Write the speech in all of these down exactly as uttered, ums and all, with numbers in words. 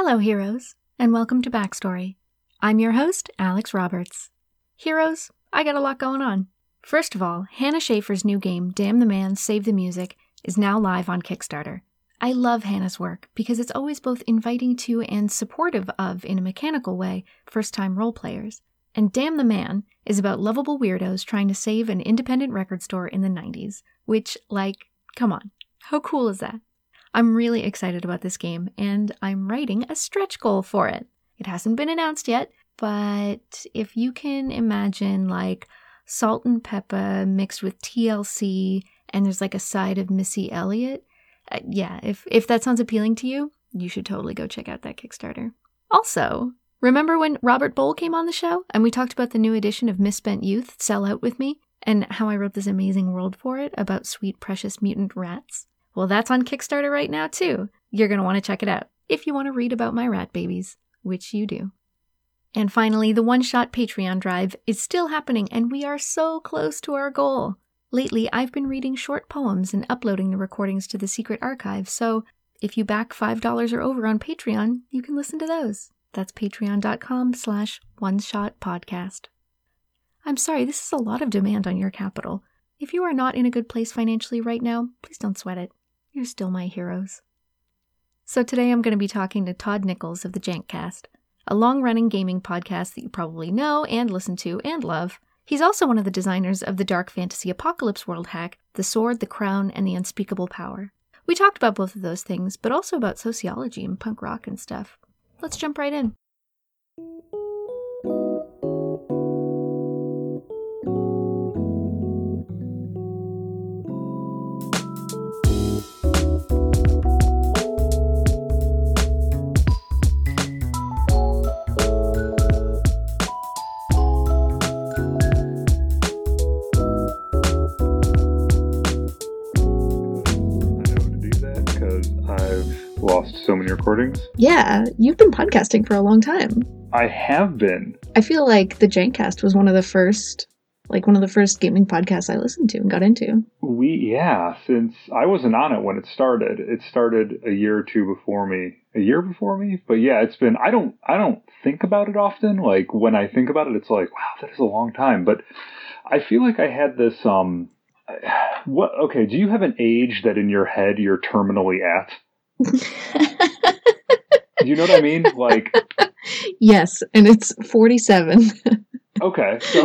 Hello, heroes, and welcome to Backstory. I'm your host, Alex Roberts. Heroes, I got a lot going on. First of all, Hannah Shaffer's new game, Damn the Man, Save the Music, is now live on Kickstarter. I love Hannah's work because it's always both inviting to and supportive of, in a mechanical way, first-time role players. And Damn the Man is about lovable weirdos trying to save an independent record store in the nineties, which, like, come on, how cool is that? I'm really excited about this game, and I'm writing a stretch goal for it. It hasn't been announced yet, but if you can imagine, like, Salt and Peppa mixed with T L C, and there's like a side of Missy Elliott, uh, yeah, if, if that sounds appealing to you, you should totally go check out that Kickstarter. Also, remember when Robert Bowl came on the show, and we talked about the new edition of Misspent Youth, Sell Out With Me, and how I wrote this amazing world for it about sweet, precious mutant rats? Well, that's on Kickstarter right now, too. You're going to want to check it out if you want to read about my rat babies, which you do. And finally, the one-shot Patreon drive is still happening, and we are so close to our goal. Lately, I've been reading short poems and uploading the recordings to the secret archive, so if you back five dollars or over on Patreon, you can listen to those. That's patreon.com slash one-shot-podcast. I'm sorry, this is a lot of demand on your capital. If you are not in a good place financially right now, please don't sweat it. You're still my heroes. So today I'm going to be talking to Todd Nichols of the Jankcast, a long-running gaming podcast that you probably know and listen to and love. He's also one of the designers of the dark fantasy apocalypse world hack, The Sword, the Crown, and the Unspeakable Power. We talked about both of those things, but also about sociology and punk rock and stuff. Let's jump right in. So many recordings. Yeah, you've been podcasting for a long time. I have been. I feel like the Jankcast was one of the first, like one of the first gaming podcasts I listened to and got into. We, yeah, since I wasn't on it when it started. It started a year or two before me. A year before me? But yeah, it's been, I don't, I don't think about it often. Like when I think about it, it's like, wow, that is a long time. But I feel like I had this, um, what, okay, do you have an age that in your head you're terminally at? You know what I mean? Like, yes, and it's forty-seven. Okay, so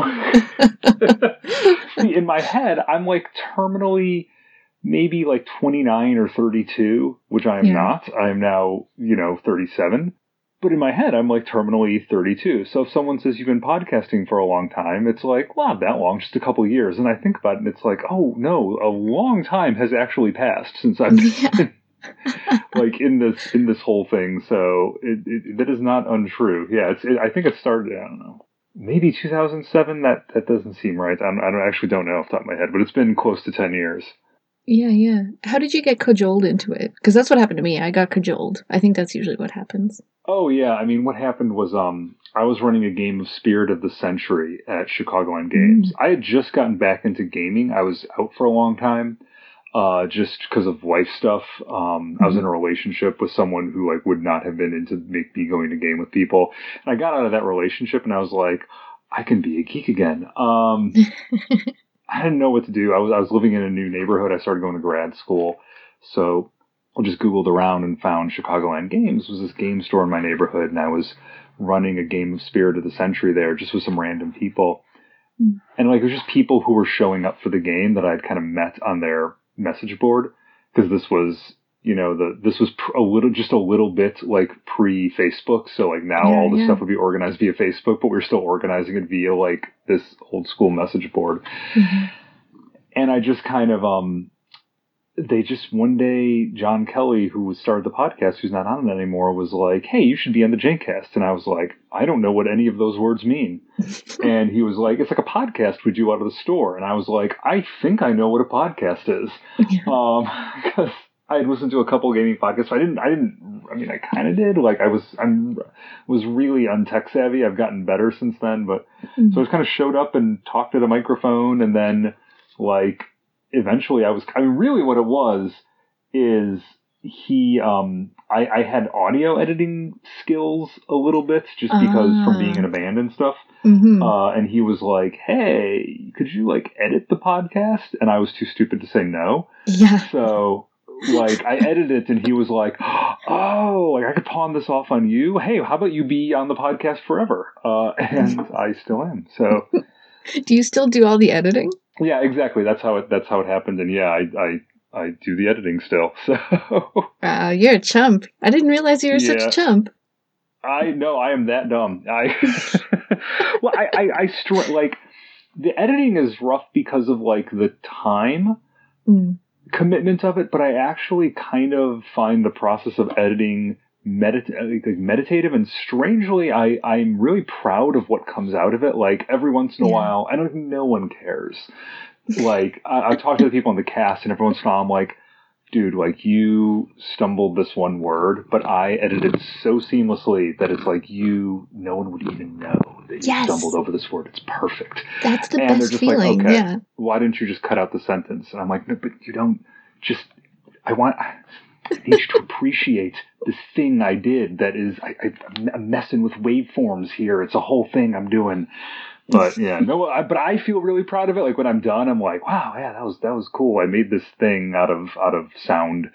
see, in my head, I'm like terminally maybe like twenty-nine or thirty-two, which I am yeah. not. I am now, you know, thirty-seven. But in my head, I'm like terminally thirty-two. So if someone says you've been podcasting for a long time, it's like, well, not that long, just a couple of years. And I think about it, and it's like, oh no, a long time has actually passed since I've been. Yeah. like in this in this whole thing, so it, it, that is not untrue. Yeah, it's. It, I think it started. I don't know, maybe two thousand seven. That that doesn't seem right. I'm, I don't actually don't know off the top of my head, but it's been close to ten years. Yeah, yeah. How did you get cajoled into it? Because that's what happened to me. I got cajoled. I think that's usually what happens. Oh yeah, I mean, what happened was um, I was running a game of Spirit of the Century at Chicagoland Games. Mm. I had just gotten back into gaming. I was out for a long time. Uh, just because of wife stuff. Um, mm-hmm. I was in a relationship with someone who like would not have been into make me going to game with people. And I got out of that relationship and I was like, I can be a geek again. Um, I didn't know what to do. I was, I was living in a new neighborhood. I started going to grad school. So I just Googled around and found Chicagoland Games. It was this game store in my neighborhood. And I was running a game of Spirit of the Century there just with some random people. Mm. And like, it was just people who were showing up for the game that I'd kind of met on their message board, because this was, you know, the this was pr- a little just a little bit like pre-Facebook, so like now yeah, all the yeah. stuff would be organized via Facebook, but we're still organizing it via like this old school message board. Mm-hmm. And I just kind of um they just one day John Kelly, who started the podcast, who's not on it anymore, was like, hey, you should be on the Jankcast. And I was like, I don't know what any of those words mean. And he was like, it's like a podcast we do out of the store. And I was like, I think I know what a podcast is. Yeah. Um, because I had listened to a couple of gaming podcasts. I didn't, I didn't, I mean, I kind of did. Like I was, I'm, was really untech savvy. I've gotten better since then. But mm-hmm. so I just kind of showed up and talked at a microphone, and then like, eventually I was, I mean, really what it was is he, um, I, I had audio editing skills a little bit just because Ah. from being in a band and stuff. Mm-hmm. Uh, and he was like, hey, could you like edit the podcast? And I was too stupid to say no. Yeah. So like I edited it and he was like, oh, like I could pawn this off on you. Hey, how about you be on the podcast forever? Uh, and I still am. So do you still do all the editing? Yeah, exactly. That's how it, that's how it happened. And yeah, I, I, I do the editing still. So Wow, you're a chump. I didn't realize you were Yeah. such a chump. I know I am that dumb. I, well, I, I, I str- like the editing is rough because of like the time Mm. commitment of it, but I actually kind of find the process of editing medit- like meditative, and strangely, I, I'm really proud of what comes out of it. Like every once in a Yeah. while, I don't think no one cares. Like I, I talk to the people on the cast, and every once in a while, I'm like, dude, like you stumbled this one word, but I edited so seamlessly that it's like you, no one would even know that you Yes. stumbled over this word. It's perfect. That's the And they're best just feeling. like, okay, Yeah. why didn't you just cut out the sentence? And I'm like, no, but you don't just, I want, I need you to appreciate this thing I did that is, I, I, I'm messing with waveforms here. It's a whole thing I'm doing. But yeah, no, I, but I feel really proud of it. Like when I'm done, I'm like, wow, yeah, that was, that was cool. I made this thing out of, out of sound.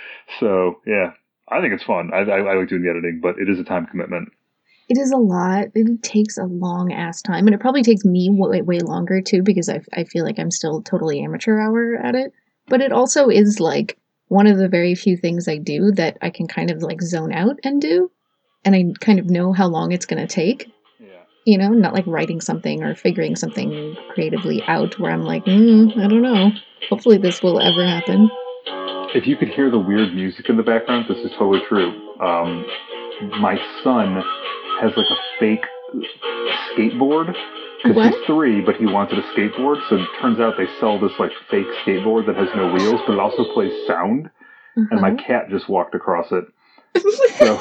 So yeah, I think it's fun. I, I, I like doing the editing, but it is a time commitment. It is a lot. It takes a long ass time, and it probably takes me way, way longer too, because I, I feel like I'm still totally amateur hour at it. But it also is like one of the very few things I do that I can kind of like zone out and do, and I kind of know how long it's going to take. Yeah. You know, not like writing something or figuring something creatively out where I'm like, mm, I don't know. Hopefully this will ever happen. If you could hear the weird music in the background, this is totally true. Um, my son has like a fake skateboard. Because What? he's three, but he wanted a skateboard. So it turns out they sell this like fake skateboard that has no wheels, but it also plays sound. Uh-huh. And my cat just walked across it. So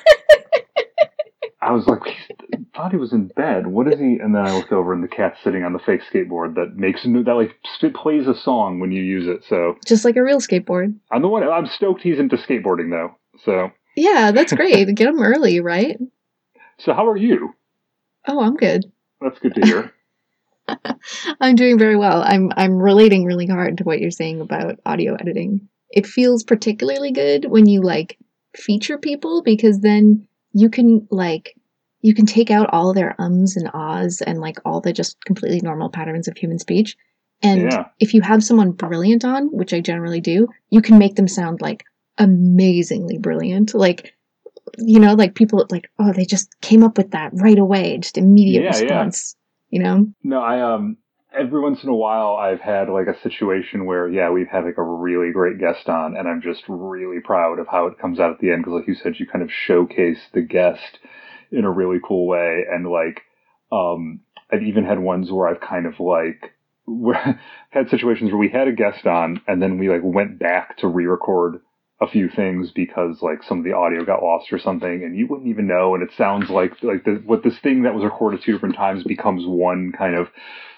I was like, I thought he was in bed. What is he? And then I looked over and the cat's sitting on the fake skateboard that makes that like it plays a song when you use it. So just like a real skateboard. I'm the one. I'm stoked he's into skateboarding though. So yeah, that's great. Get him early, right? So how are you? Oh, I'm good. That's good to hear. I'm doing very well. I'm I'm relating really hard to what you're saying about audio editing. It feels particularly good when you like feature people, because then you can like you can take out all their ums and ahs and like all the just completely normal patterns of human speech. And Yeah. if you have someone brilliant on, which I generally do, you can make them sound like amazingly brilliant. Like, you know, like people like, oh, they just came up with that right away, just immediate Yeah, response, you know? No, I um every once in a while I've had like a situation where yeah we've had like a really great guest on, and I'm just really proud of how it comes out at the end, because like you said, you kind of showcase the guest in a really cool way. And like um I've even had ones where I've kind of like where, had situations where we had a guest on and then we like went back to re-record a few things because like some of the audio got lost or something, and you wouldn't even know, and it sounds like like the, what this thing that was recorded two different times becomes one kind of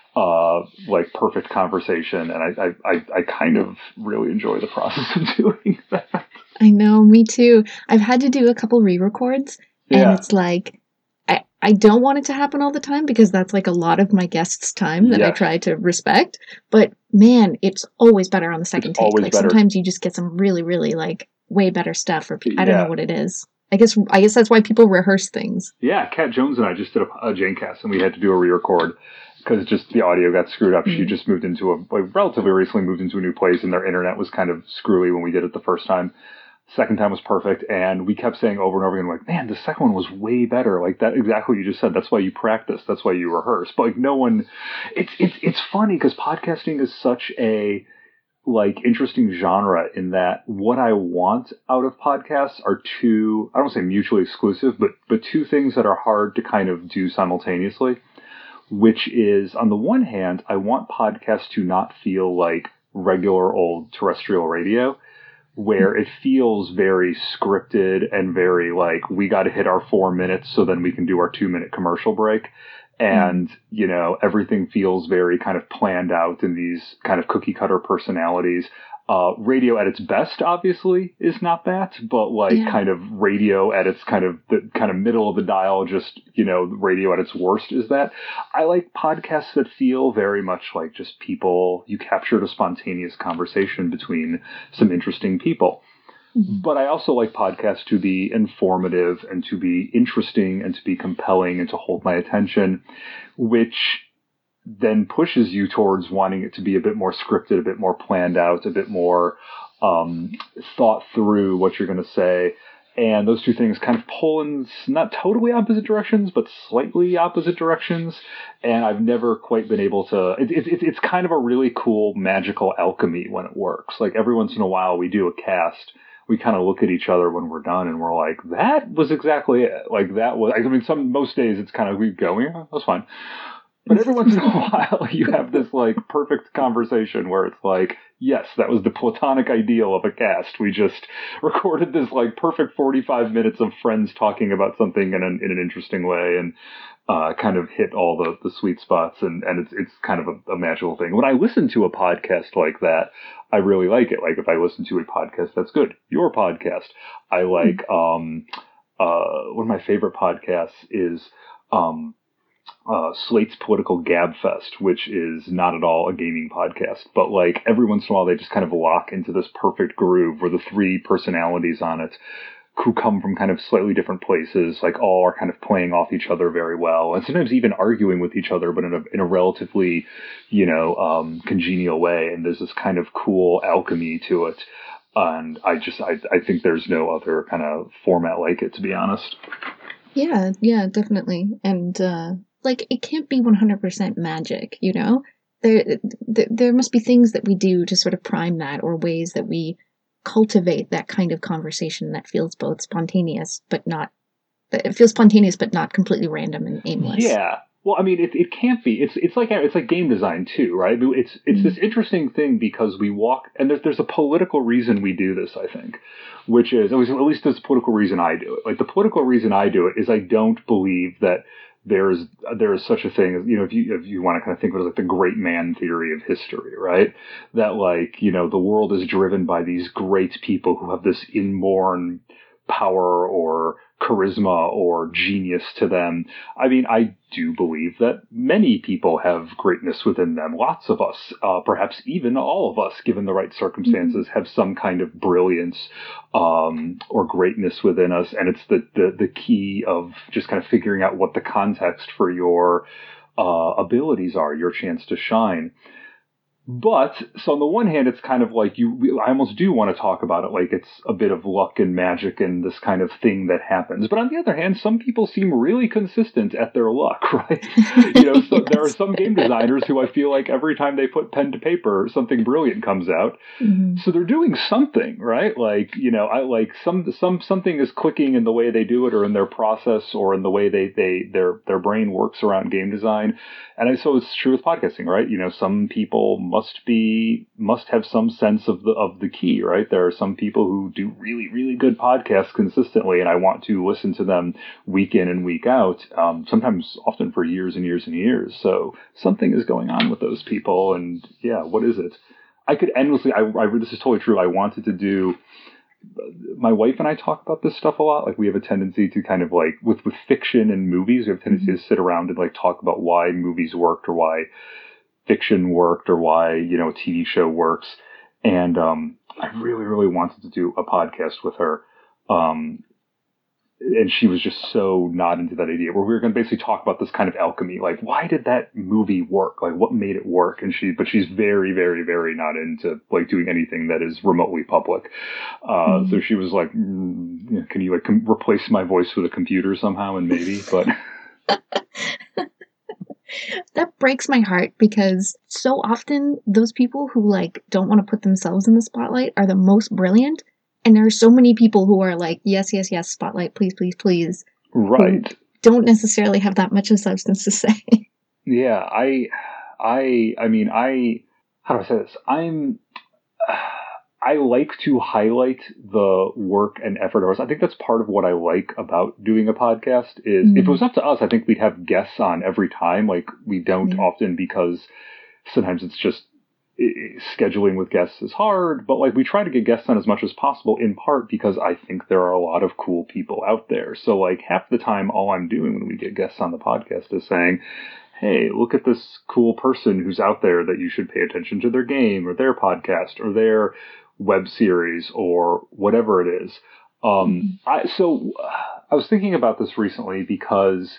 uh like perfect conversation. And I I I, I kind of really enjoy the process of doing that. I know, me too. I've had to do a couple re-records, and Yeah. it's like I, I don't want it to happen all the time, because that's like a lot of my guests' time that I Yes. try to respect. But man, it's always better on the second It's take. always Like better. sometimes you just get some really, really like way better stuff, or I don't Yeah. know what it is. I guess I guess that's why people rehearse things. Yeah, Kat Jones and I just did a, a Janecast, and we had to do a re-record because just the audio got screwed up. Mm. She just moved into a like, relatively recently moved into a new place, and their internet was kind of screwy when we did it the first time. Second time was perfect, and we kept saying over and over again, like, man, the second one was way better. Like that, exactly what you just said. That's why you practice. That's why you rehearse. But like, no one. It's it's it's funny because podcasting is such a like interesting genre in that what I want out of podcasts are two, I don't want to say mutually exclusive, but but two things that are hard to kind of do simultaneously, which is on the one hand, I want podcasts to not feel like regular old terrestrial radio, where it feels very scripted and very like, we got to hit our four minutes so then we can do our two minute commercial break. And, you know, everything feels very kind of planned out in these kind of cookie cutter personalities. Uh, radio at its best, obviously, is not that, but like Yeah. kind of radio at its kind of the kind of middle of the dial, just, you know, radio at its worst is that. I like podcasts that feel very much like just people, you captured a spontaneous conversation between some interesting people. Mm-hmm. But I also like podcasts to be informative and to be interesting and to be compelling and to hold my attention, which then pushes you towards wanting it to be a bit more scripted, a bit more planned out, a bit more um, thought through what you're going to say. And those two things kind of pull in not totally opposite directions, but slightly opposite directions. And I've never quite been able to, it, it, it's kind of a really cool magical alchemy when it works. Like every once in a while we do a cast, we kind of look at each other when we're done and we're like, that was exactly it. Like that was, I mean, some, most days it's kind of, we go, yeah, that's fine. But every once in a while, you have this, like, perfect conversation where it's like, yes, that was the platonic ideal of a cast. We just recorded this, like, perfect forty-five minutes of friends talking about something in an, in an interesting way and uh, kind of hit all the, the sweet spots. And, and it's it's kind of a, a magical thing. When I listen to a podcast like that, I really like it. Like, if I listen to a podcast that's good, your podcast, I like, um, uh, one of my favorite podcasts is, um, Uh, Slate's Political Gabfest, which is not at all a gaming podcast, but like every once in a while they just kind of lock into this perfect groove where the three personalities on it who come from kind of slightly different places, like all are kind of playing off each other very well, and sometimes even arguing with each other, but in a in a relatively, you know, um, congenial way. And there's this kind of cool alchemy to it, and I just I I think there's no other kind of format like it, to be honest. Yeah, yeah, definitely, and. uh Like, it can't be one hundred percent magic, you know? There, there there must be things that we do to sort of prime that, or ways that we cultivate that kind of conversation that feels both spontaneous, but not... It feels spontaneous, but not completely random and aimless. Yeah. Well, I mean, it it can't be. It's it's like it's like game design too, right? It's it's mm-hmm. this interesting thing because we walk, and there's there's a political reason we do this, I think, which is, at least, at least there's a political reason I do it. Like, the political reason I do it is I don't believe that there's there is such a thing as, you know, if you if you want to kind of think of it as like the great man theory of history, right? That, like, you know, the world is driven by these great people who have this inborn power or charisma or genius to them. I mean, I do believe that many people have greatness within them. Lots of us, uh, perhaps even all of us, given the right circumstances, mm-hmm. have some kind of brilliance um, or greatness within us. And it's the, the, the key of just kind of figuring out what the context for your uh, abilities are, your chance to shine. But, so on the one hand, it's kind of like you, I almost do want to talk about it like it's a bit of luck and magic and this kind of thing that happens. But on the other hand, some people seem really consistent at their luck, right? You know, so yes. There are some game designers who I feel like every time they put pen to paper, something brilliant comes out. Mm-hmm. So they're doing something, right? Like, you know, I like some, some, something is clicking in the way they do it, or in their process, or in the way they, they, their, their brain works around game design. And I, so it's true with podcasting, right? You know, some people must be, must have some sense of the, of the key, right? There are some people who do really, really good podcasts consistently, and I want to listen to them week in and week out, um, sometimes often for years and years and years. So something is going on with those people. And yeah, what is it? I could endlessly, I, I this is totally true. I wanted to do, my wife and I talk about this stuff a lot. Like, we have a tendency to kind of like, with, with fiction and movies, we have a tendency mm-hmm. to sit around and like talk about why movies worked, or why fiction worked, or why, you know, a T V show works. And um, I really, really wanted to do a podcast with her. Um, and she was just so not into that idea, where we were going to basically talk about this kind of alchemy. Like, why did that movie work? Like, what made it work? And she, but she's very, very, very not into like doing anything that is remotely public. Uh, mm. So she was like, mm, can you like com- replace my voice with a computer somehow? And maybe, but. That breaks my heart, because so often those people who like don't want to put themselves in the spotlight are the most brilliant. And there are so many people who are like, yes, yes, yes, spotlight, please, please, please. Right. Don't necessarily have that much of substance to say. Yeah, I, I, I mean, I, how do I say this? I'm, uh, I like to highlight the work and effort of ours. I think that's part of what I like about doing a podcast is mm-hmm. if it was up to us, I think we'd have guests on every time. Like, we don't yeah. often, because sometimes it's just it, scheduling with guests is hard, but like we try to get guests on as much as possible, in part because I think there are a lot of cool people out there. So like half the time, all I'm doing when we get guests on the podcast is saying, hey, look at this cool person who's out there that you should pay attention to their game or their podcast or their web series or whatever it is. Um, I, so uh, I was thinking about this recently because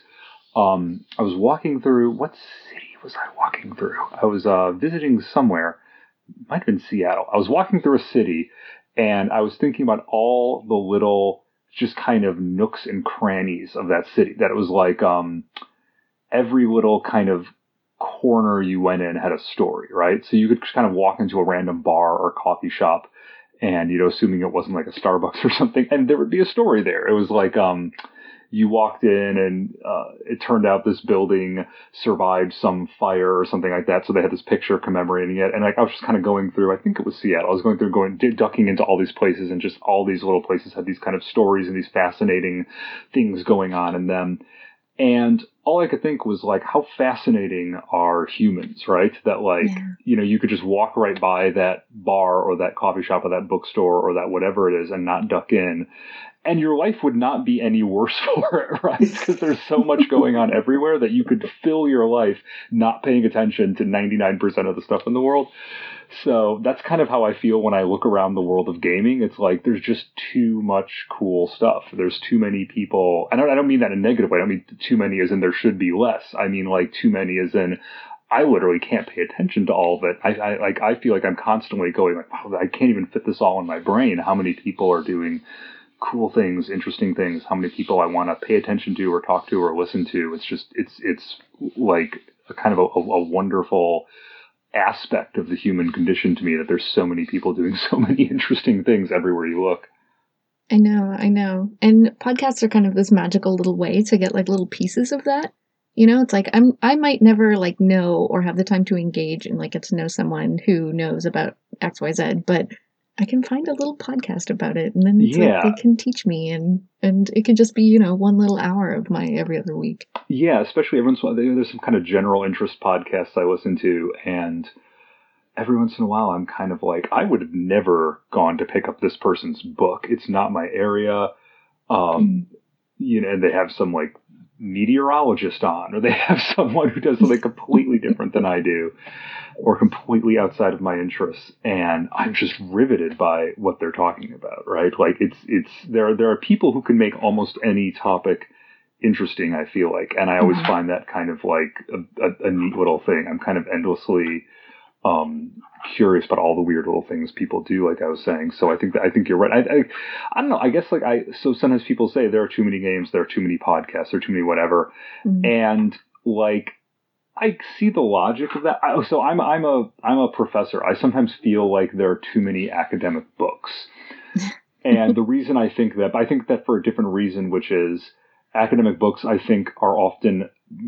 um, I was walking through, what city was I walking through? I was uh, visiting somewhere, might have been Seattle. I was walking through a city and I was thinking about all the little just kind of nooks and crannies of that city. That it was like um, every little kind of corner you went in had a story, right? So you could just kind of walk into a random bar or coffee shop and, you know, assuming it wasn't like a Starbucks or something, and there would be a story there. It was like, um, you walked in and uh, it turned out this building survived some fire or something like that. So they had this picture commemorating it. And like, I was just kind of going through, I think it was Seattle. I was going through, going, ducking into all these places, and just all these little places had these kind of stories and these fascinating things going on in them. And all I could think was like, how fascinating are humans, right? That like, yeah. you know, you could just walk right by that bar or that coffee shop or that bookstore or that whatever it is and not duck in. And your life would not be any worse for it, right? Because there's so much going on everywhere that you could fill your life not paying attention to ninety-nine percent of the stuff in the world. So that's kind of how I feel when I look around the world of gaming. It's like there's just too much cool stuff. There's too many people. I don't, I don't mean that in a negative way. I don't mean too many as in there should be less. I mean like too many as in I literally can't pay attention to all of it. I, I like I feel like I'm constantly going like, wow, I can't even fit this all in my brain. How many people are doing cool things, interesting things? How many people I want to pay attention to or talk to or listen to? It's just it's it's like a kind of a, a wonderful aspect of the human condition to me that there's so many people doing so many interesting things everywhere you look. I know, I know. And podcasts are kind of this magical little way to get like little pieces of that. You know, it's like I'm I might never like know or have the time to engage and like get to know someone who knows about X Y Z, but I can find a little podcast about it, and then it's yeah. like they can teach me, and and it can just be, you know, one little hour of my every other week. Yeah, especially every once in a while, there's some kind of general interest podcasts I listen to, and every once in a while I'm kind of like, I would have never gone to pick up this person's book. It's not my area. Um, mm. You know, and they have some like meteorologist on, or they have someone who does something completely different than I do, or completely outside of my interests, and I'm just riveted by what they're talking about, right? Like it's it's there there are people who can make almost any topic interesting, I feel like, and I always mm-hmm. find that kind of like a, a, a neat little thing. I'm kind of endlessly um curious about all the weird little things people do, like I was saying. So I think that I think you're right. I, I I don't know. I guess like I so sometimes people say there are too many games, there are too many podcasts, there are too many whatever, mm-hmm. and like I see the logic of that. I, so I'm I'm a I'm a professor. I sometimes feel like there are too many academic books, and the reason I think that, I think that for a different reason, which is academic books, I think are often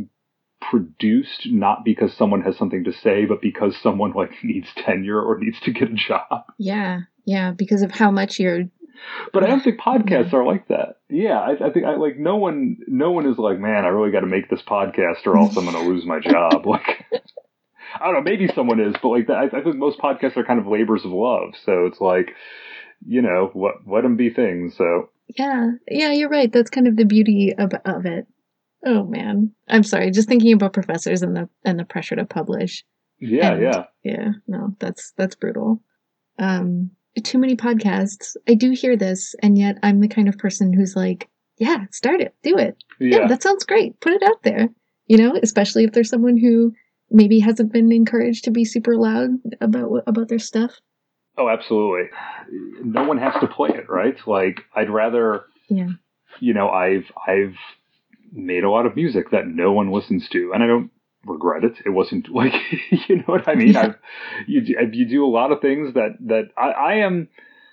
produced not because someone has something to say, but because someone like needs tenure or needs to get a job. Yeah, yeah, because of how much you're. But I don't think podcasts yeah. are like that. Yeah, I, I think I like no one. No one is like, man, I really got to make this podcast, or else I'm going to lose my job. Like, I don't know, maybe someone is, but like that, I, I think most podcasts are kind of labors of love. So it's like, you know, what let them be things. So yeah, yeah, you're right. That's kind of the beauty of of it. Oh man, I'm sorry. Just thinking about professors and the and the pressure to publish. Yeah, and, yeah, yeah. No, that's that's brutal. Um. Too many podcasts. I do hear this, and yet I'm the kind of person who's like, yeah, start it, do it. Yeah. yeah, that sounds great. Put it out there. You know, especially if there's someone who maybe hasn't been encouraged to be super loud about about their stuff. Oh, absolutely. No one has to play it, right? Like, I'd rather, yeah. you know, I've I've made a lot of music that no one listens to, and I don't regret it. It wasn't like, you know what I mean? Yeah. I've, you, you do a lot of things that, that I, I am,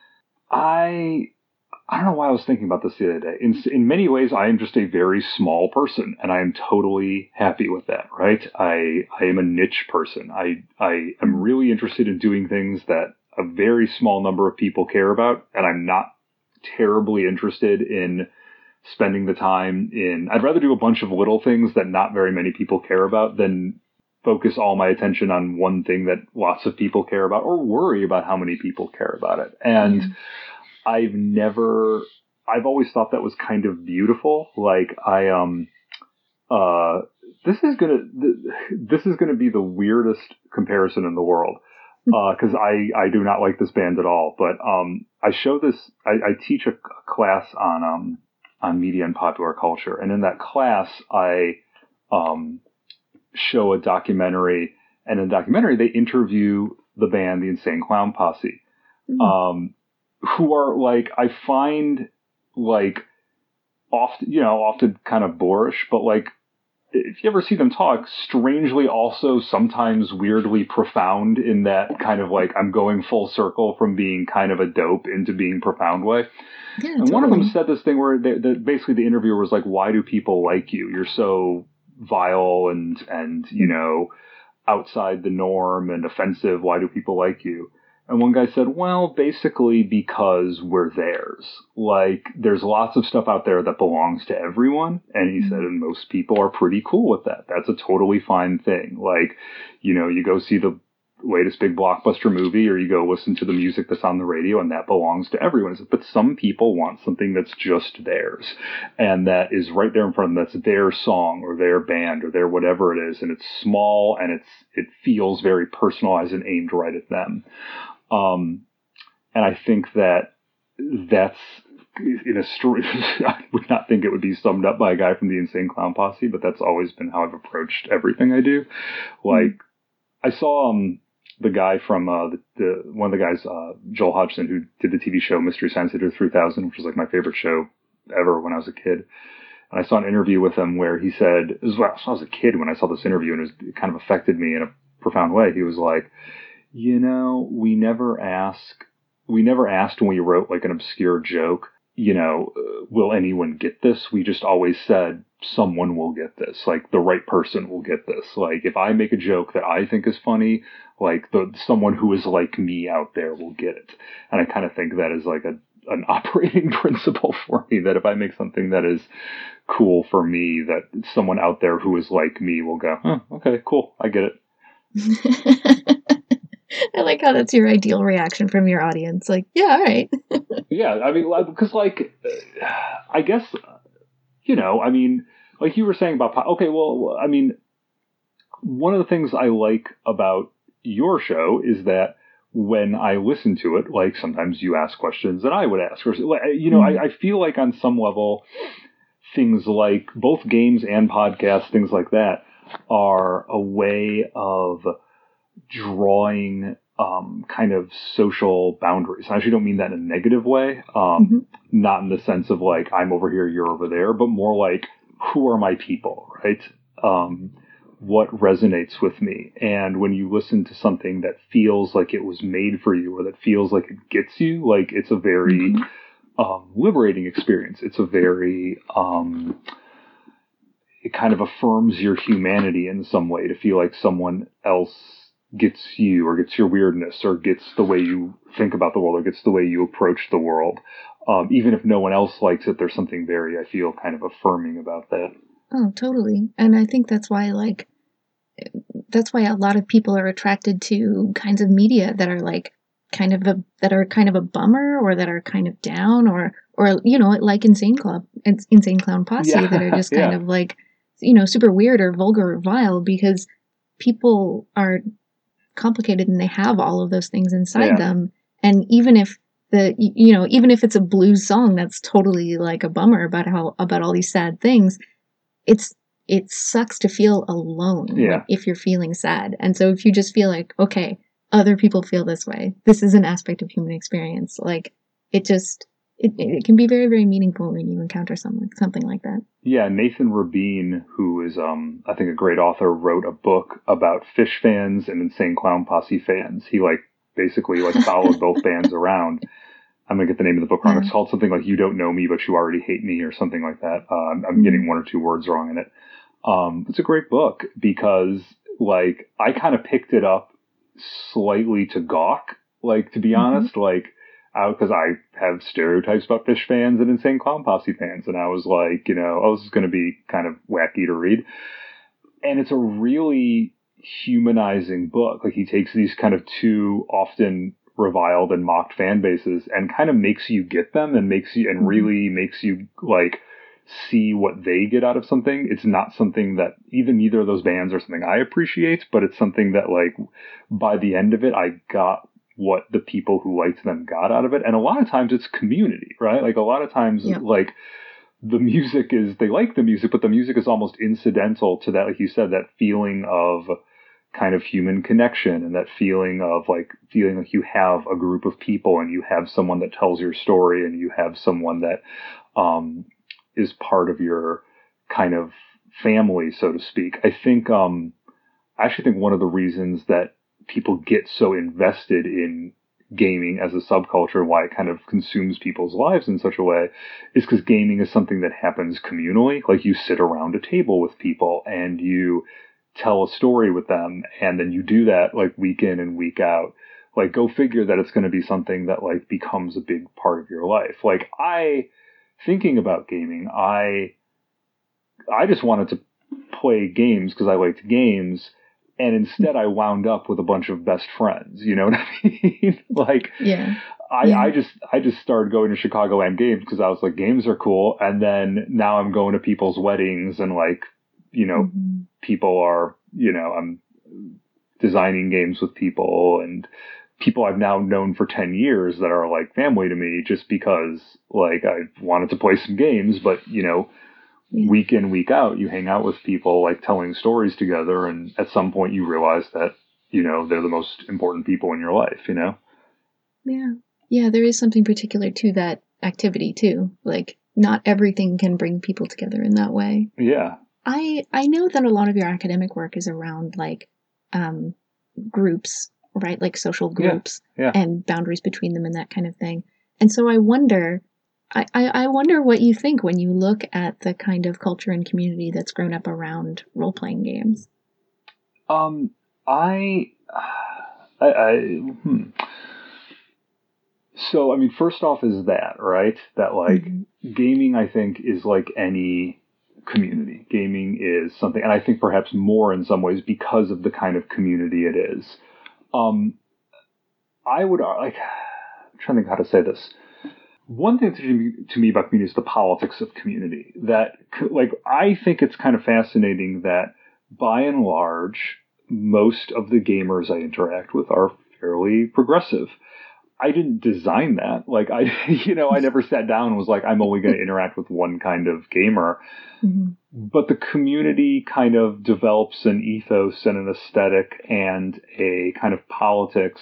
I, I don't know why I was thinking about this the other day. In, in many ways, I am just a very small person, and I am totally happy with that, right? I, I am a niche person. I, I am really interested in doing things that a very small number of people care about, and I'm not terribly interested in spending the time in, I'd rather do a bunch of little things that not very many people care about than focus all my attention on one thing that lots of people care about, or worry about how many people care about it. And mm. I've never, I've always thought that was kind of beautiful. Like I, um, uh, this is gonna, this is gonna be the weirdest comparison in the world. Uh, cause I, I do not like this band at all, but, um, I show this, I, I teach a, a class on, um, on media and popular culture. And in that class, I, um, show a documentary, and in the documentary, they interview the band, the Insane Clown Posse, mm. um, who are like, I find like often, you know, often kind of boorish, but like, if you ever see them talk, strangely also sometimes weirdly profound in that kind of like, I'm going full circle from being kind of a dope into being profound way. Yeah, and totally. One of them said this thing where they, the, basically the interviewer was like, why do people like you? You're so vile and, and, you know, outside the norm and offensive. Why do people like you? And one guy said, well, basically because we're theirs. Like, there's lots of stuff out there that belongs to everyone. And he said, and most people are pretty cool with that. That's a totally fine thing. Like, you know, you go see the latest big blockbuster movie, or you go listen to the music that's on the radio, and that belongs to everyone. But some people want something that's just theirs, and that is right there in front of them. That's their song or their band or their whatever it is. And it's small, and it's, it feels very personalized and aimed right at them. Um, and I think that that's in a story. I would not think it would be summed up by a guy from the Insane Clown Posse, but that's always been how I've approached everything I do. Like, I saw, um, the guy from, uh, the, the, one of the guys, uh, Joel Hodgson, who did the T V show Mystery Science Theater three thousand, which was like my favorite show ever when I was a kid. And I saw an interview with him where he said, as well, I was a kid when I saw this interview, and it, was, it kind of affected me in a profound way. He was like, you know, we never ask, we never asked when we wrote like an obscure joke, you know, uh, will anyone get this? We just always said someone will get this. Like the right person will get this. Like if I make a joke that I think is funny, like the someone who is like me out there will get it. And I kind of think that is like a an operating principle for me, that if I make something that is cool for me, that someone out there who is like me will go, oh, okay, cool, I get it. I like how that's your ideal reaction from your audience. Like, yeah, all right. Yeah, I mean, because, like, I guess, you know, I mean, like you were saying about, okay, well, I mean, one of the things I like about your show is that when I listen to it, like, sometimes you ask questions that I would ask. Or, you know, mm-hmm. I, I feel like on some level, things like both games and podcasts, things like that, are a way of drawing um, kind of social boundaries. I actually don't mean that in a negative way, um, mm-hmm. not in the sense of like, I'm over here, you're over there, but more like, who are my people, right? Um, what resonates with me? And when you listen to something that feels like it was made for you, or that feels like it gets you, like it's a very mm-hmm. um, liberating experience. It's a very... Um, it kind of affirms your humanity in some way to feel like someone else gets you, or gets your weirdness, or gets the way you think about the world, or gets the way you approach the world. Um, even if no one else likes it, there's something very, I feel, kind of affirming about that. Oh, totally. And I think that's why, like, that's why a lot of people are attracted to kinds of media that are like kind of a, that are kind of a bummer, or that are kind of down, or, or, you know, like Insane Club, Insane Clown Posse, yeah, that are just kind yeah. of like, you know, super weird or vulgar or vile, because people are complicated and they have all of those things inside yeah. them. And even if the, you know, even if it's a blues song that's totally like a bummer about how, about all these sad things, it's, it sucks to feel alone yeah. like, if you're feeling sad. And so if you just feel like, okay, other people feel this way, this is an aspect of human experience, like it just, it, it can be very, very meaningful when you encounter something, something like that. Yeah, Nathan Rabin, who is, um, I think, a great author, wrote a book about Phish fans and Insane Clown Posse fans. He, like, basically, like, followed both bands around. I'm going to get the name of the book wrong. Yeah. It's called something like You Don't Know Me, But You Already Hate Me, or something like that. Uh, I'm, I'm mm-hmm. getting one or two words wrong in it. Um, it's a great book because, like, I kind of picked it up slightly to gawk, like, to be mm-hmm. honest, like, because I have stereotypes about Phish fans and Insane Clown Posse fans. And I was like, you know, oh, this is going to be kind of wacky to read. And it's a really humanizing book. Like he takes these kind of two often reviled and mocked fan bases and kind of makes you get them and makes you and mm-hmm. really makes you like see what they get out of something. It's not something that even either of those bands are something I appreciate, but it's something that like by the end of it, I got what the people who liked them got out of it. And a lot of times it's community, right? Like a lot of times yeah. like the music is, they like the music, but the music is almost incidental to that. Like you said, that feeling of kind of human connection and that feeling of like feeling like you have a group of people and you have someone that tells your story and you have someone that um, is part of your kind of family, so to speak. I think, um, I actually think one of the reasons that people get so invested in gaming as a subculture and why it kind of consumes people's lives in such a way is because gaming is something that happens communally. Like you sit around a table with people and you tell a story with them, and then you do that like week in and week out. Like go figure that it's going to be something that like becomes a big part of your life. Like I, thinking about gaming, I, I just wanted to play games because I liked games, and instead I wound up with a bunch of best friends. You know what I mean? Like, yeah. I, yeah. I just, I just started going to Chicagoland games because I was like, games are cool. And then now I'm going to people's weddings and like, you know, mm-hmm. people are, you know, I'm designing games with people and people I've now known for ten years that are like family to me just because like I wanted to play some games, but you know, yeah. week in, week out, you hang out with people like telling stories together. And at some point you realize that, you know, they're the most important people in your life, you know? Yeah. Yeah. There is something particular to that activity too. Like not everything can bring people together in that way. Yeah. I I know that a lot of your academic work is around like um, groups, right? Like social groups yeah, yeah. and boundaries between them and that kind of thing. And so I wonder, I, I, I wonder what you think when you look at the kind of culture and community that's grown up around role-playing games. Um, I, I, I hmm. So, I mean, first off is that, right? That like mm-hmm. gaming, I think, is like any community. Gaming is something, and I think perhaps more in some ways because of the kind of community it is. Um, I would like, I'm trying to think how to say this. One thing to me, to me about community is the politics of community. That, like, I think it's kind of fascinating that by and large, most of the gamers I interact with are fairly progressive. I didn't design that. Like I, you know, I never sat down and was like, I'm only going to interact with one kind of gamer. Mm-hmm. But the community kind of develops an ethos and an aesthetic and a kind of politics.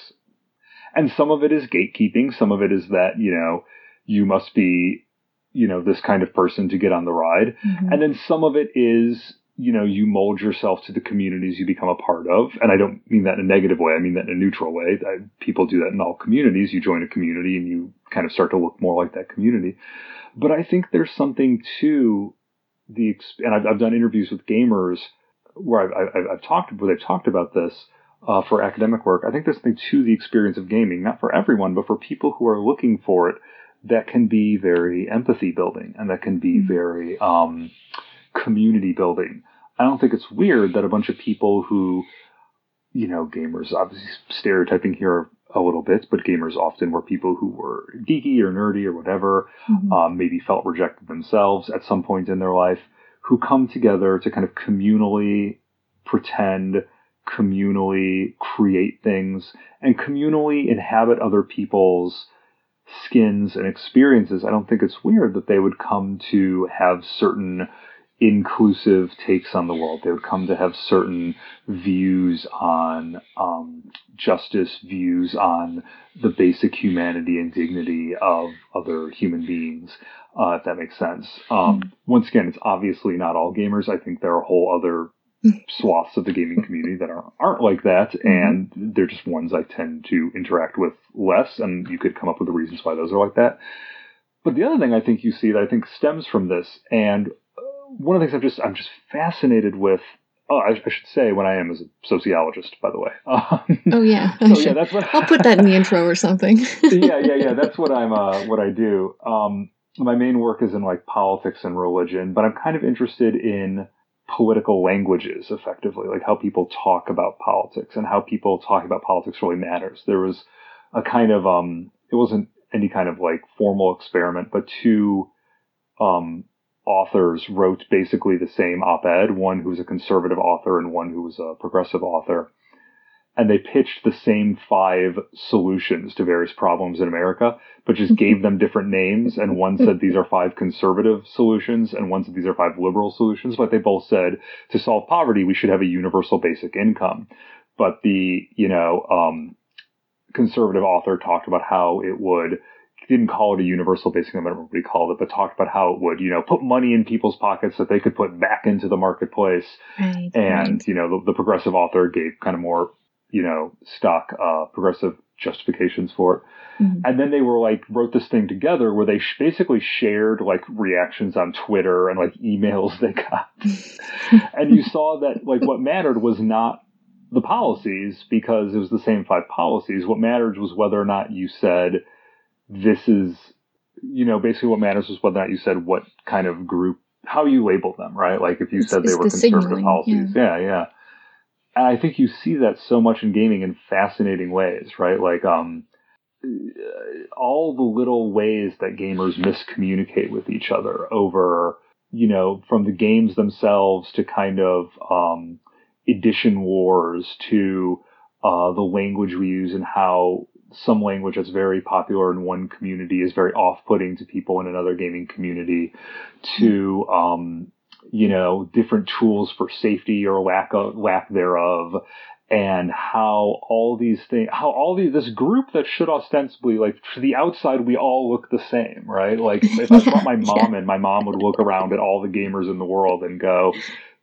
And some of it is gatekeeping. Some of it is that, you know, you must be, you know, this kind of person to get on the ride. Mm-hmm. And then some of it is, you know, you mold yourself to the communities you become a part of. And I don't mean that in a negative way. I mean that in a neutral way. I, people do that in all communities. You join a community and you kind of start to look more like that community. But I think there's something to the, and I've, I've done interviews with gamers where I've, I've, I've talked, where they've talked about this uh, for academic work. I think there's something to the experience of gaming, not for everyone, but for people who are looking for it, that can be very empathy building and that can be mm-hmm. very, um, community building. I don't think it's weird that a bunch of people who, you know, gamers, obviously stereotyping here a little bit, but gamers often were people who were geeky or nerdy or whatever, mm-hmm. um, maybe felt rejected themselves at some point in their life, who come together to kind of communally pretend, communally create things, and communally inhabit other people's skins and experiences. I don't think it's weird that they would come to have certain inclusive takes on the world. They would come to have certain views on um, justice, views on the basic humanity and dignity of other human beings, uh, if that makes sense. Um, mm-hmm. Once again, it's obviously not all gamers. I think there are whole other swaths of the gaming community that are, aren't like that, mm-hmm. and they're just ones I tend to interact with less, and you could come up with the reasons why those are like that. But the other thing I think you see that I think stems from this, and one of the things I'm just I'm just fascinated with. Oh, I, I should say when I am as a sociologist, by the way. Um, oh yeah, so yeah, that's what I'll put that in the intro or something. yeah, yeah, yeah. That's what I'm. Uh, what I do. Um, my main work is in like politics and religion, but I'm kind of interested in political languages, effectively, like how people talk about politics and how people talk about politics really matters. There was a kind of, um, it wasn't any kind of like formal experiment, but two um, authors wrote basically the same op-ed, one who's a conservative author and one who was a progressive author. And they pitched the same five solutions to various problems in America, but just gave them different names. And one said these are five conservative solutions, and one said these are five liberal solutions. But they both said to solve poverty, we should have a universal basic income. But the, you know, um, conservative author talked about how it would, didn't call it a universal basic income, I don't remember what he called it, but talked about how it would, you know, put money in people's pockets that they could put back into the marketplace. Right, and, right. you know, the, the progressive author gave kind of more, you know, stock, uh, progressive justifications for it. Mm-hmm. And then they were like, wrote this thing together where they sh- basically shared like reactions on Twitter and like emails they got. And you saw that like what mattered was not the policies, because it was the same five policies. What mattered was whether or not you said, this is, you know, basically what matters was whether or not you said what kind of group, how you labeled them, right? Like if you it's, said they it's were the conservative signaling, policies. Yeah, yeah. yeah. And I think you see that so much in gaming in fascinating ways, right? Like, um, all the little ways that gamers miscommunicate with each other over, you know, from the games themselves to kind of, um, edition wars to, uh, the language we use and how some language that's very popular in one community is very off-putting to people in another gaming community to, um, you know, different tools for safety or lack of lack thereof, and how all these things, how all these, this group that should ostensibly, like, to the outside, we all look the same, right? Like, if I brought my mom in, my mom would look around at all the gamers in the world and go,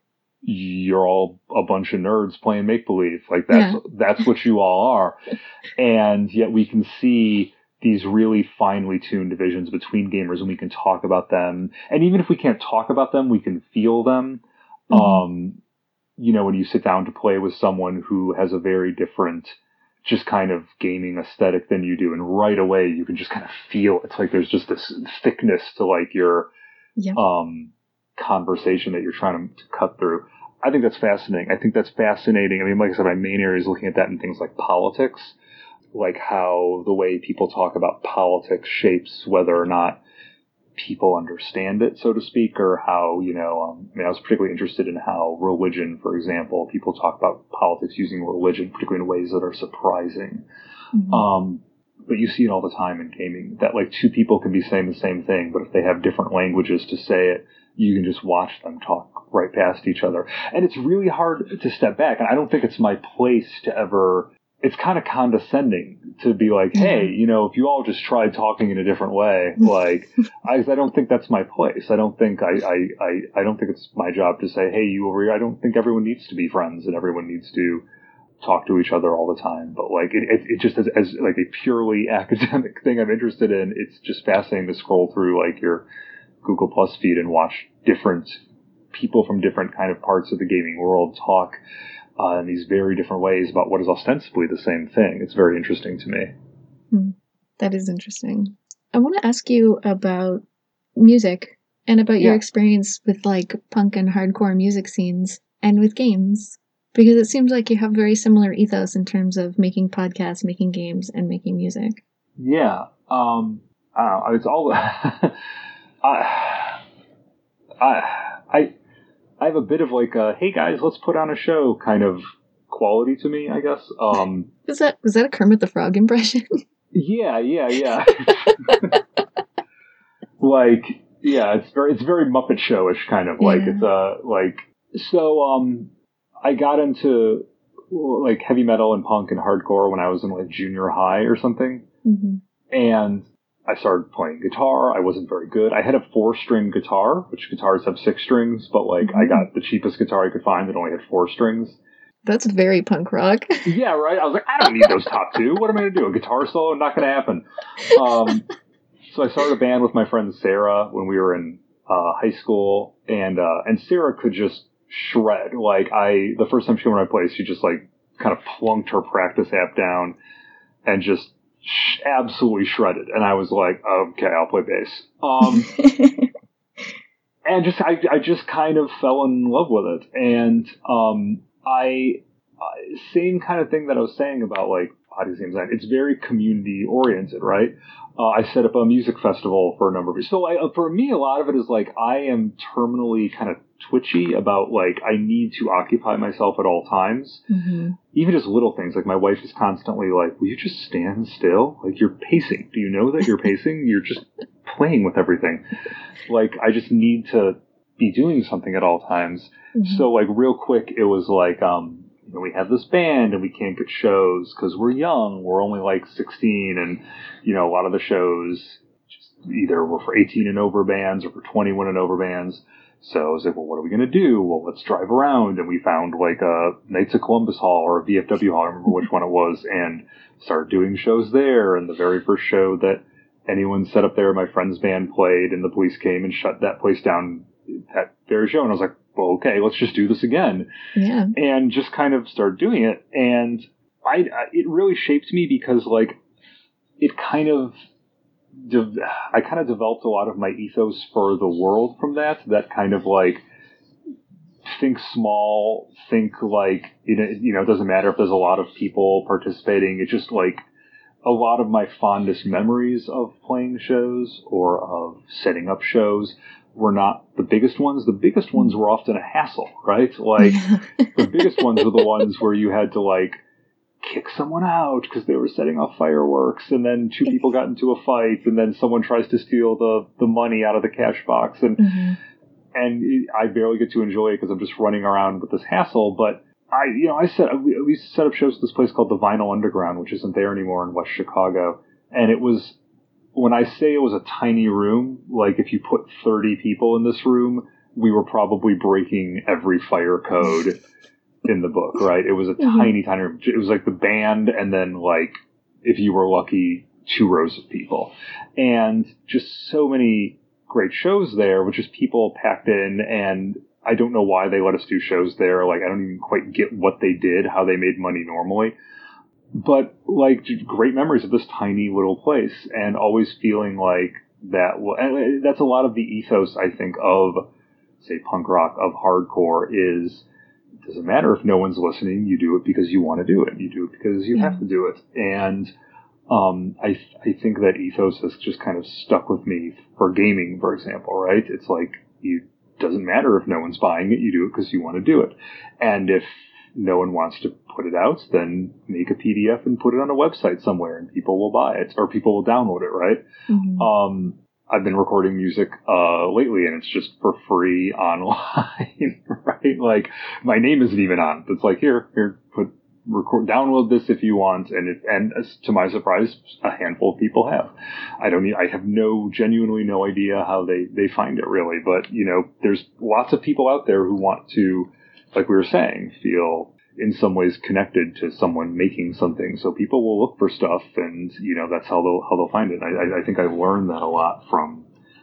you're all a bunch of nerds playing make-believe. Like, that's, yeah. that's what you all are. And yet we can see these really finely tuned divisions between gamers, and we can talk about them. And even if we can't talk about them, we can feel them. Mm-hmm. Um, you know, when you sit down to play with someone who has a very different just kind of gaming aesthetic than you do, and right away you can just kind of feel, it's like there's just this thickness to like your yeah. um, conversation that you're trying to, to cut through. I think that's fascinating. I think that's fascinating. I mean, like I said, my main area is looking at that in things like politics. Like how the way people talk about politics shapes whether or not people understand it, so to speak, or how, you know, um, I mean, I was particularly interested in how religion, for example, people talk about politics using religion, particularly in ways that are surprising. Mm-hmm. Um, but you see it all the time in gaming, that like two people can be saying the same thing, but if they have different languages to say it, you can just watch them talk right past each other. And it's really hard to step back. And I don't think it's my place to ever, it's kind of condescending to be like, hey, you know, if you all just tried talking in a different way, like, I, I don't think that's my place. I don't think I, I, I, I don't think it's my job to say, hey, you over here, I don't think everyone needs to be friends and everyone needs to talk to each other all the time. But like, it, it, it just as, as like a purely academic thing I'm interested in, it's just fascinating to scroll through like your Google Plus feed and watch different people from different kind of parts of the gaming world talk Uh, in these very different ways about what is ostensibly the same thing. It's very interesting to me. Hmm. That is interesting. I want to ask you about music and about yeah. your experience with like punk and hardcore music scenes and with games, because it seems like you have very similar ethos in terms of making podcasts, making games, and making music. Yeah. Um, I don't know. It's all... I, I, I, I have a bit of like a, hey guys, let's put on a show kind of quality to me, I guess. Um, was that was that a Kermit the Frog impression? yeah, yeah, yeah. Like, yeah, it's very it's very Muppet Show-ish kind of like yeah. it's a like so. Um, I got into like heavy metal and punk and hardcore when I was in like junior high or something, mm-hmm. and I started playing guitar. I wasn't very good. I had a four-string guitar, which guitars have six strings, but like mm-hmm. I got the cheapest guitar I could find that only had four strings. That's very punk rock. Yeah, right? I was like, I don't need those top two. What am I going to do? A guitar solo? Not going to happen. Um, so I started a band with my friend Sarah when we were in uh, high school, and uh, and Sarah could just shred. Like I, the first time she came to my place, she just like kind of plunked her practice app down and just absolutely shredded. And I was like, okay, I'll play bass. Um, and just I, I just kind of fell in love with it. And um, I uh, same kind of thing that I was saying about like Bodies, Games, Design. It's very community oriented, right? Uh, I set up a music festival for a number of years. So I, for me, a lot of it is like I am terminally kind of twitchy about like I need to occupy myself at all times. Mm-hmm. Even just little things. Like my wife is constantly like, will you just stand still? Like you're pacing. Do you know that you're pacing? You're just playing with everything. Like I just need to be doing something at all times. Mm-hmm. So like real quick, it was like, um, you know, we have this band and we can't get shows because we're young. We're only like sixteen, and you know a lot of the shows just either were for eighteen and over bands or for twenty-one and over bands. So I was like, well, what are we going to do? Well, let's drive around. And we found like a Knights of Columbus Hall or a V F W Hall. I don't remember which one it was, and started doing shows there. And the very first show that anyone set up there, my friend's band played, and the police came and shut that place down that very show. And I was like, well, okay, let's just do this again. Yeah. And just kind of started doing it. And I, I it really shaped me because like it kind of, de- I kind of developed a lot of my ethos for the world from that, that kind of like think small, think like, you know, you know, it doesn't matter if there's a lot of people participating. It's just like a lot of my fondest memories of playing shows or of setting up shows were not the biggest ones. The biggest ones were often a hassle, right? Like the biggest ones were the ones where you had to like kick someone out because they were setting off fireworks, and then two people got into a fight, and then someone tries to steal the, the money out of the cash box, and mm-hmm. and it, I barely get to enjoy it because I'm just running around with this hassle. But I, you know, I set we used to set up shows at this place called the Vinyl Underground, which isn't there anymore in West Chicago, and it was. When I say it was a tiny room, like if you put thirty people in this room, we were probably breaking every fire code in the book, right? It was a mm-hmm. tiny, tiny room. It was like the band and then like, if you were lucky, two rows of people. And just so many great shows there, which is people packed in, and I don't know why they let us do shows there. Like, I don't even quite get what they did, how they made money normally. But, like, great memories of this tiny little place, and always feeling like that. And that's a lot of the ethos, I think, of, say, punk rock, of hardcore, is it doesn't matter if no one's listening. You do it because you want to do it. You do it because you yeah. have to do it. And um, I I think that ethos has just kind of stuck with me for gaming, for example, right? It's like, it doesn't matter if no one's buying it. You do it because you want to do it. And if no one wants to put it out, then make a P D F and put it on a website somewhere, and people will buy it, or people will download it, right? Mm-hmm. Um, I've been recording music uh, lately, and it's just for free online, right? Like, my name isn't even on. It's like, here, here, put, record, download this if you want, and it, and to my surprise, a handful of people have. I don't, I have no, genuinely no idea how they, they find it, really, but, you know, there's lots of people out there who want to, like we were saying, feel in some ways connected to someone making something. So people will look for stuff, and, you know, that's how they'll, how they'll find it. I, I think I learned that a lot from,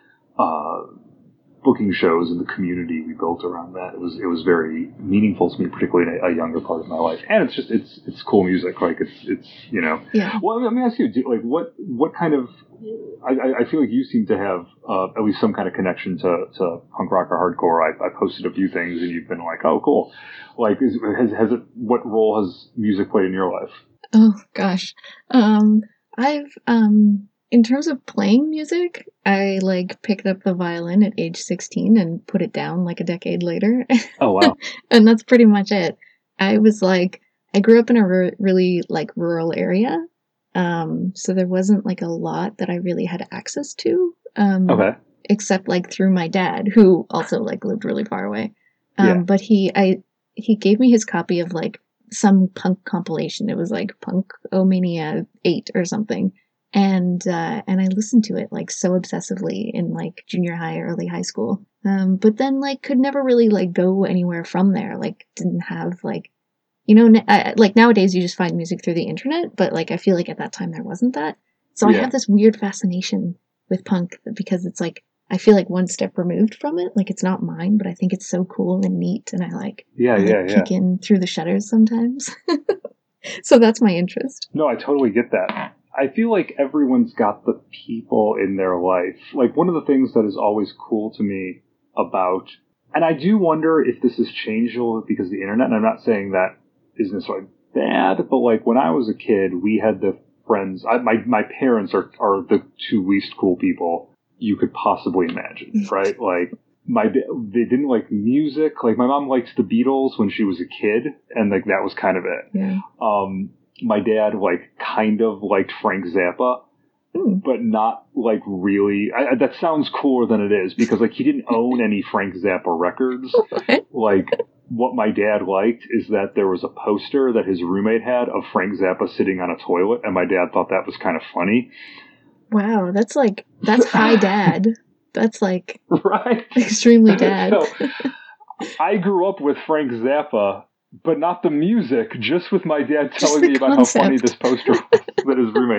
uh, booking shows and the community we built around that. It was, it was very meaningful to me, particularly in a, a younger part of my life. And it's just, it's, it's cool music. Like it's, it's, you know, yeah. Well, let me ask you, do, like, what, what kind of, I, I feel like you seem to have, uh, at least some kind of connection to, to punk rock or hardcore. I, I posted a few things, and you've been like, oh, cool. Like, is, has, has it, what role has music played in your life? Oh, gosh. Um, I've, um, in terms of playing music, I, like, picked up the violin at age sixteen and put it down, like, a decade later. Oh, wow. And that's pretty much it. I was, like, I grew up in a r- really, like, rural area, um, so there wasn't, like, a lot that I really had access to. Um, okay. Except, like, through my dad, who also, like, lived really far away. Um, yeah. But he, I, he gave me his copy of, like, some punk compilation. It was, like, Punk-O-Mania eight or something. And, uh, and I listened to it, like, so obsessively in, like, junior high, early high school. Um, but then, like, could never really, like, go anywhere from there. Like, didn't have, like, you know, n- I, like, nowadays you just find music through the internet, but, like, I feel like at that time there wasn't that. So yeah. I have this weird fascination with punk because it's, like, I feel like one step removed from it. Like, it's not mine, but I think it's so cool and neat, and I, like, yeah, I, like, yeah, peek yeah. in through the shutters sometimes. So that's my interest. No, I totally get that. I feel like everyone's got the people in their life. Like, one of the things that is always cool to me about, and I do wonder if this has changed a little bit because of the internet, and I'm not saying that is necessarily bad, but like when I was a kid, we had the friends, I, my, my parents are, are the two least cool people you could possibly imagine, right? Like, my, they didn't like music. Like, my mom liked the Beatles when she was a kid, and like, that was kind of it. Yeah. Um, my dad, like, kind of liked Frank Zappa, mm. but not, like, really. I, that sounds cooler than it is, because, like, he didn't own any Frank Zappa records. Like, what my dad liked is that there was a poster that his roommate had of Frank Zappa sitting on a toilet, and my dad thought that was kind of funny. Wow, that's, like, that's high dad. That's, like, right? Extremely dad. So, I grew up with Frank Zappa, but not the music, just with my dad telling me about concept. How funny this poster was that his roommate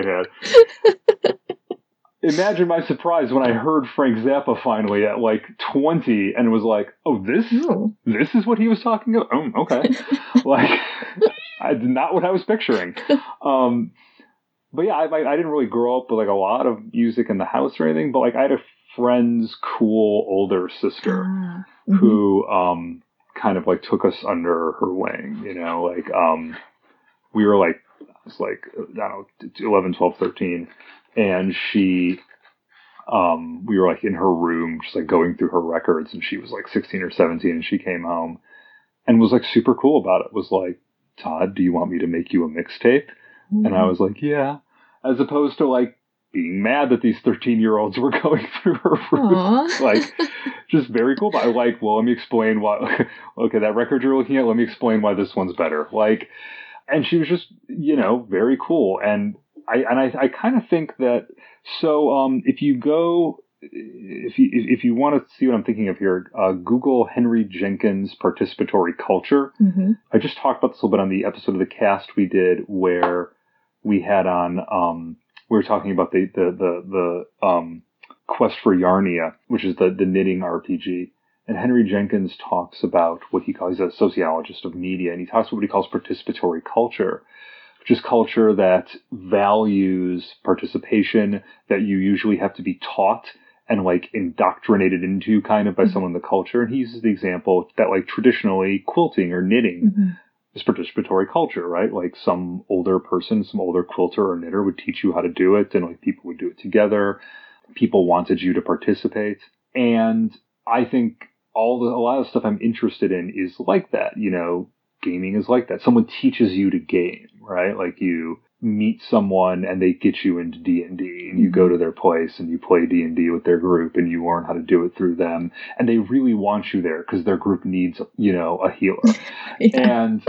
had. Imagine my surprise when I heard Frank Zappa finally at like twenty and was like, oh, this oh. this is what he was talking about? Oh, okay. Like, I not what I was picturing. Um, but yeah, I, I didn't really grow up with like a lot of music in the house or anything, but like I had a friend's cool older sister ah. mm-hmm. who um, kind of like took us under her wing, you know, like um, we were like, it's like, I don't know, eleven, twelve, thirteen. And she, um, we were like in her room, just like going through her records, and she was like sixteen or seventeen, and she came home and was like super cool about it. Was like, Todd, do you want me to make you a mixtape? Mm-hmm. And I was like, yeah. As opposed to like being mad that these thirteen year olds were going through her room. Like, just very cool. But I like, well, let me explain why. Okay, that record you're looking at, let me explain why this one's better. Like, and she was just, you know, very cool. And I, and I, I kind of think that, so, um, if you go, if you, if you want to see what I'm thinking of here, uh, Google Henry Jenkins participatory culture. Mm-hmm. I just talked about this a little bit on the episode of the cast we did where we had on, um, we were talking about the, the, the, the, um, Quest for Yarnia, which is the, the knitting R P G. And Henry Jenkins talks about what he calls, he's a sociologist of media, and he talks about what he calls participatory culture. Just culture that values participation, that you usually have to be taught and like indoctrinated into kind of by mm-hmm. someone in the culture. And he uses the example that like traditionally quilting or knitting mm-hmm. is participatory culture, right? Like some older person, some older quilter or knitter would teach you how to do it, and like people would do it together. People wanted you to participate. And I think all the, a lot of stuff I'm interested in is like that, you know. Gaming is like that. Someone teaches you to game, right? Like you meet someone and they get you into D and D, and you mm-hmm. go to their place and you play D and D with their group and you learn how to do it through them. And they really want you there because their group needs, you know, a healer. And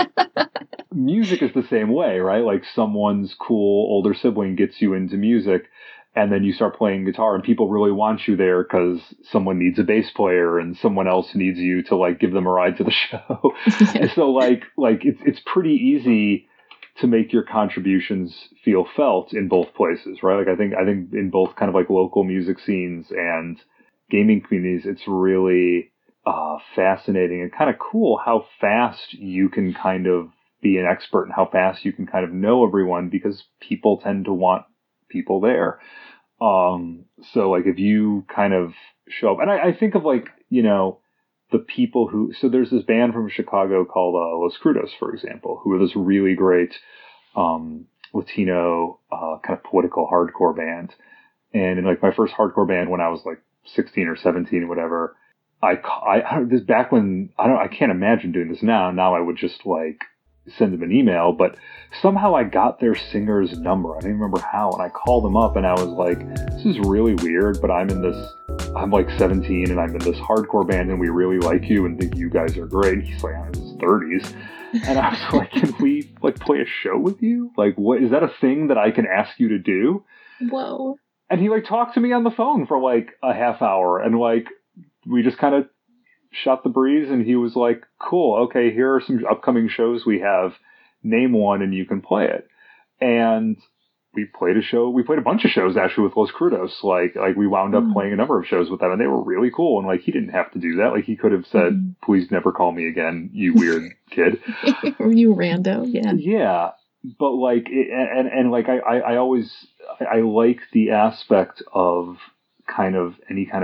music is the same way, right? Like someone's cool older sibling gets you into music, and then you start playing guitar and people really want you there because someone needs a bass player and someone else needs you to like give them a ride to the show. Yeah. And so like, like it's, it's pretty easy to make your contributions feel felt in both places, right? Like I think, I think in both kind of like local music scenes and gaming communities, it's really uh, fascinating and kind of cool how fast you can kind of be an expert and how fast you can kind of know everyone because people tend to want people there. Um, so like if you kind of show up, and I, I think of like, you know, the people who, so there's this band from Chicago called uh, Los Crudos, for example, who are this really great, um, Latino, uh, kind of political hardcore band. And in like my first hardcore band when I was like sixteen or seventeen or whatever, I, I, this back when, I don't, I can't imagine doing this now. Now I would just like, send them an email, but somehow I got their singer's number. I don't even remember how, and I called them up and I was like, this is really weird, but I'm in this, I'm like seventeen and I'm in this hardcore band and we really like you and think you guys are great. And he's like, I'm in his thirties. And I was like, can we like play a show with you? Like, what, is that a thing that I can ask you to do? Whoa. And he like talked to me on the phone for like a half hour, and like, we just kind of shot the breeze, and he was like, cool, okay, here are some upcoming shows we have, name one and you can play it. And we played a show, we played a bunch of shows actually with Los Crudos, like, like we wound up mm. playing a number of shows with them, and they were really cool, and like, he didn't have to do that, like, he could have said, mm. please never call me again, you weird kid. You rando, yeah. Yeah, but like, it, and, and like, I, I, I always, I, I like the aspect of kind of any kind of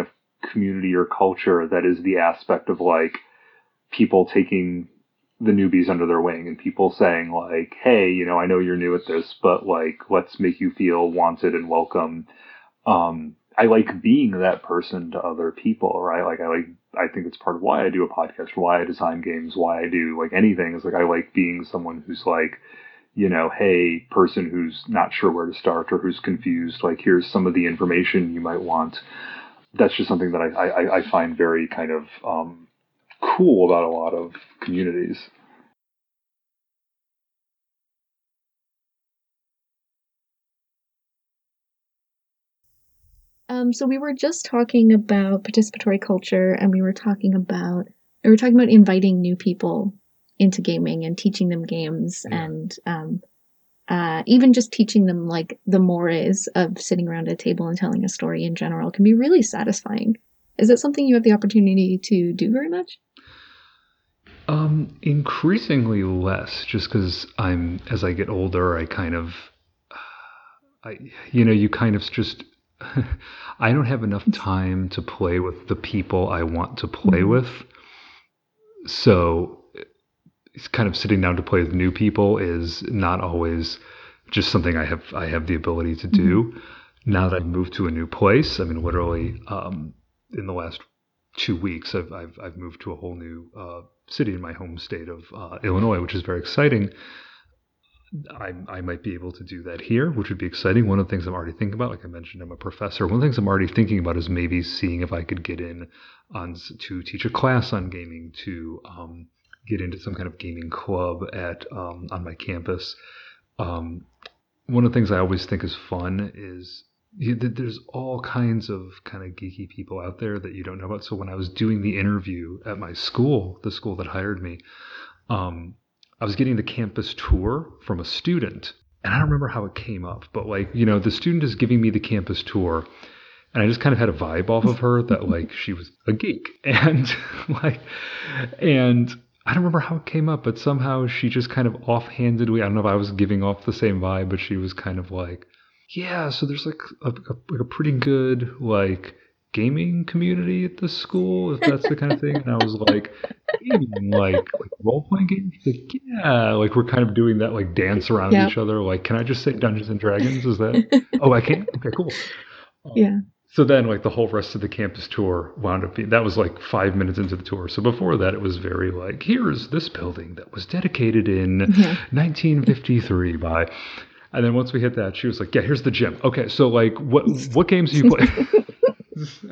community or culture that is the aspect of like people taking the newbies under their wing and people saying like, hey, you know, I know you're new at this, but like, let's make you feel wanted and welcome. Um, I like being that person to other people, right? Like I like, I think it's part of why I do a podcast, why I design games, why I do like anything is like, I like being someone who's like, you know, hey, person who's not sure where to start or who's confused, like here's some of the information you might want. That's just something that I, I, I find very kind of um, cool about a lot of communities. Um, so we were just talking about participatory culture, and we were talking about we were talking about inviting new people into gaming and teaching them games, yeah. and um, uh, even just teaching them like the mores of sitting around a table and telling a story in general can be really satisfying. Is that something you have the opportunity to do very much? Um, increasingly less, just because I'm as I get older, I kind of, I you know, you kind of just. I don't have enough time to play with the people I want to play mm-hmm. with. So it's kind of sitting down to play with new people is not always just something I have I have the ability to do. Mm-hmm. Now that I've moved to a new place, I mean, literally um, in the last two weeks, I've I've, I've moved to a whole new uh, city in my home state of uh, Illinois, which is very exciting. I, I might be able to do that here, which would be exciting. One of the things I'm already thinking about, like I mentioned, I'm a professor. One of the things I'm already thinking about is maybe seeing if I could get in on to teach a class on gaming, to um, get into some kind of gaming club at um, on my campus. Um, one of the things I always think is fun is you, there's all kinds of kind of geeky people out there that you don't know about. So when I was doing the interview at my school, the school that hired me, um, I was getting the campus tour from a student, and I don't remember how it came up, but like, you know, the student is giving me the campus tour, and I just kind of had a vibe off of her that like she was a geek, and like, and I don't remember how it came up, but somehow she just kind of offhandedly, I don't know if I was giving off the same vibe, but she was kind of like, yeah, so there's like a, a, like a pretty good like gaming community at the school, if that's the kind of thing. And I was like, gaming, like, like role-playing games? Like, yeah, like we're kind of doing that like dance around yep. each other. Like, can I just say Dungeons and Dragons? Is that? Oh, I can't? Okay, cool. Um, yeah. So then like the whole rest of the campus tour wound up being, that was like five minutes into the tour. So before that, it was very like, here's this building that was dedicated in yeah. nineteen fifty-three by... And then once we hit that, she was like, yeah, here's the gym. Okay, so like, what what games do you play? So,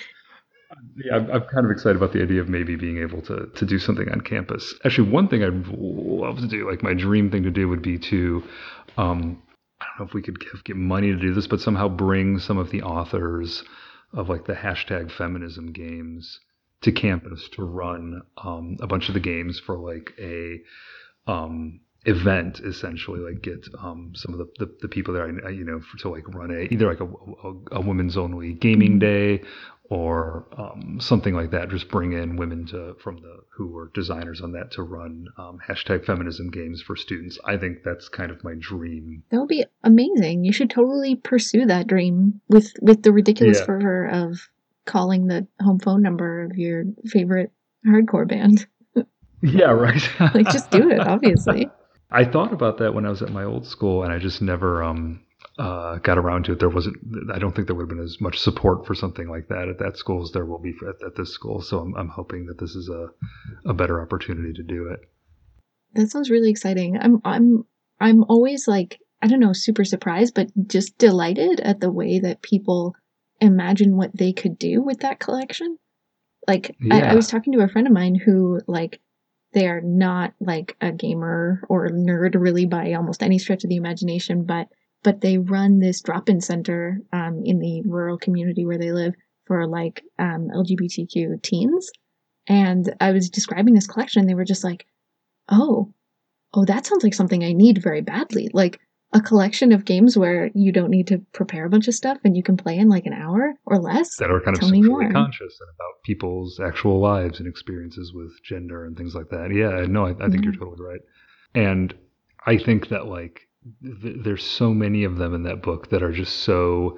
yeah, I'm, I'm kind of excited about the idea of maybe being able to to do something on campus. Actually, one thing I'd love to do, like my dream thing to do would be to, um, I don't know if we could give, get money to do this, but somehow bring some of the authors of like the hashtag feminism games to campus to run um, a bunch of the games for like a um, event, essentially, like get um, some of the, the, the people there, I, you know, for, to like run a either like a, a, a women's only gaming day or um, something like that. Just bring in women to from the who were designers on that to run um, hashtag feminism games for students. I think that's kind of my dream. That would be amazing. You should totally pursue that dream with with the ridiculous yeah. fervor of calling the home phone number of your favorite hardcore band. Yeah, right. Like, just do it, obviously. I thought about that when I was at my old school, and I just never um, uh, got around to it. There wasn't, I don't think there would have been as much support for something like that at that school as there will be at, at this school. So I'm, I'm hoping that this is a, a better opportunity to do it. That sounds really exciting. I'm, I'm, I'm always like, I don't know, super surprised, but just delighted at the way that people imagine what they could do with that collection. Like, yeah. I, I was talking to a friend of mine who, like, they are not like a gamer or nerd really by almost any stretch of the imagination, but but they run this drop-in center um, in the rural community where they live for like um, L G B T Q teens. And I was describing this collection, and they were just like, "Oh, oh, that sounds like something I need very badly. Like a collection of games where you don't need to prepare a bunch of stuff and you can play in like an hour or less. That are kind of Tell socially conscious and about people's actual lives and experiences with gender and things like that." Yeah, no, I, I think yeah. you're totally right. And I think that like th- there's so many of them in that book that are just so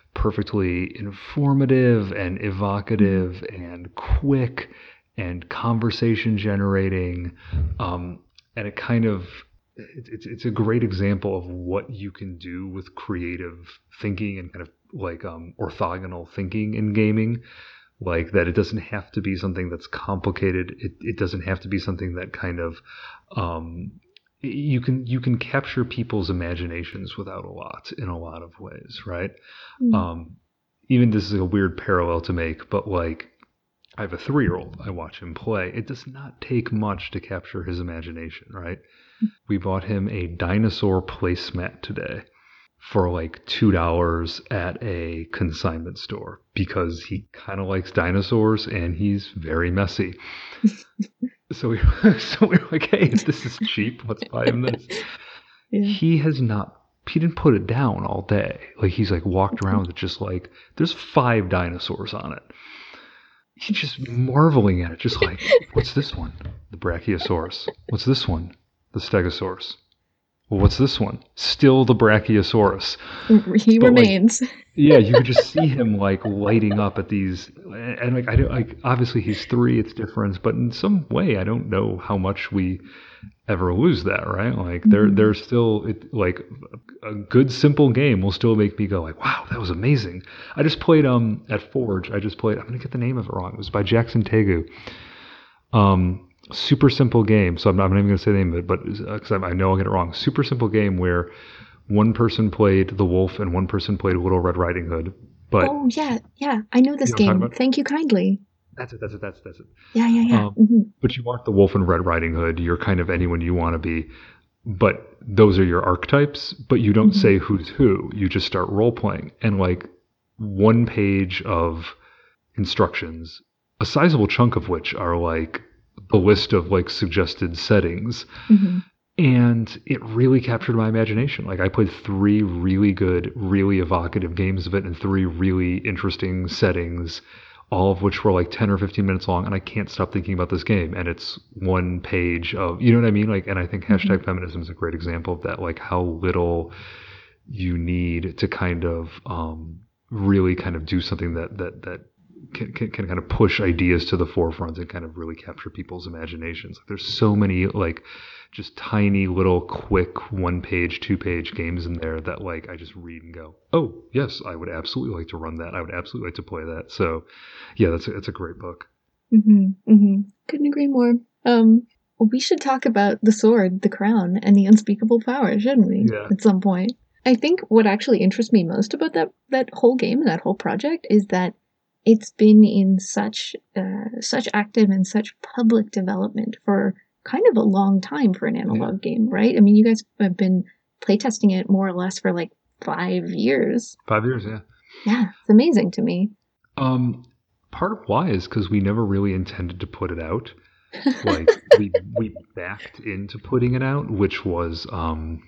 perfectly informative and evocative and quick and conversation generating. Um, and it kind of, it, it's, it's a great example of what you can do with creative thinking and kind of like um, orthogonal thinking in gaming. Like that it doesn't have to be something that's complicated. It, it doesn't have to be something that kind of, um, you can you can capture people's imaginations without a lot in a lot of ways, right? Mm. Um, even this is a weird parallel to make, but like I have a three-year-old. I watch him play. It does not take much to capture his imagination, right? We bought him a dinosaur placemat today for like two dollars at a consignment store because he kind of likes dinosaurs and he's very messy. so we so we we're like, hey, this is cheap. Let's buy him this. Yeah. He has not. He didn't put it down all day. Like he's like walked around with it, just like there's five dinosaurs on it. He's just marveling at it, just like, what's this one? The Brachiosaurus. What's this one? The Stegosaurus. Well, what's this one? Still the Brachiosaurus. He but remains. Like, yeah, you could just see him like lighting up at these, and like I don't like. Obviously, he's three; it's different, but in some way, I don't know how much we ever lose that, right? Like mm-hmm. there, there's still it, like a good simple game will still make me go like, wow, that was amazing. I just played um at Forge. I just played. I'm gonna get the name of it wrong. It was by Jackson Tegu. Um. Super simple game, so I'm not, I'm not even going to say the name of it, but because I know I'll get it wrong. Super simple game where one person played the wolf and one person played Little Red Riding Hood. But oh yeah, yeah, I know this you know game. Thank you kindly. That's it. That's it. That's that's it. Yeah, yeah, yeah. Um, mm-hmm. But you aren't the wolf and Red Riding Hood. You're kind of anyone you want to be. But those are your archetypes. But you don't mm-hmm. say who's who. You just start role playing, and like one page of instructions, a sizable chunk of which are like the list of like suggested settings. Mm-hmm. And it really captured my imagination. Like I played three really good, really evocative games of it in three really interesting settings, all of which were like ten or fifteen minutes long. And I can't stop thinking about this game. And it's one page of, you know what I mean? Like, and I think hashtag mm-hmm. feminism is a great example of that. Like how little you need to kind of um, really kind of do something that, that, that, Can, can can kind of push ideas to the forefront and kind of really capture people's imaginations. Like there's so many like just tiny little quick one page, two page games in there that like I just read and go, oh yes, I would absolutely like to run that. I would absolutely like to play that. So yeah, that's a, that's a great book. Mm-hmm, mm-hmm. Couldn't agree more. Um, we should talk about the sword, the crown, and the unspeakable power, shouldn't we? Yeah. At some point. I think what actually interests me most about that that whole game and that whole project is that it's been in such uh, such active and such public development for kind of a long time for an analog yeah. game, right? I mean, you guys have been playtesting it more or less for like five years. Five years, yeah. Yeah, it's amazing to me. Um, part of why is because we never really intended to put it out. Like we we backed into putting it out, which was um.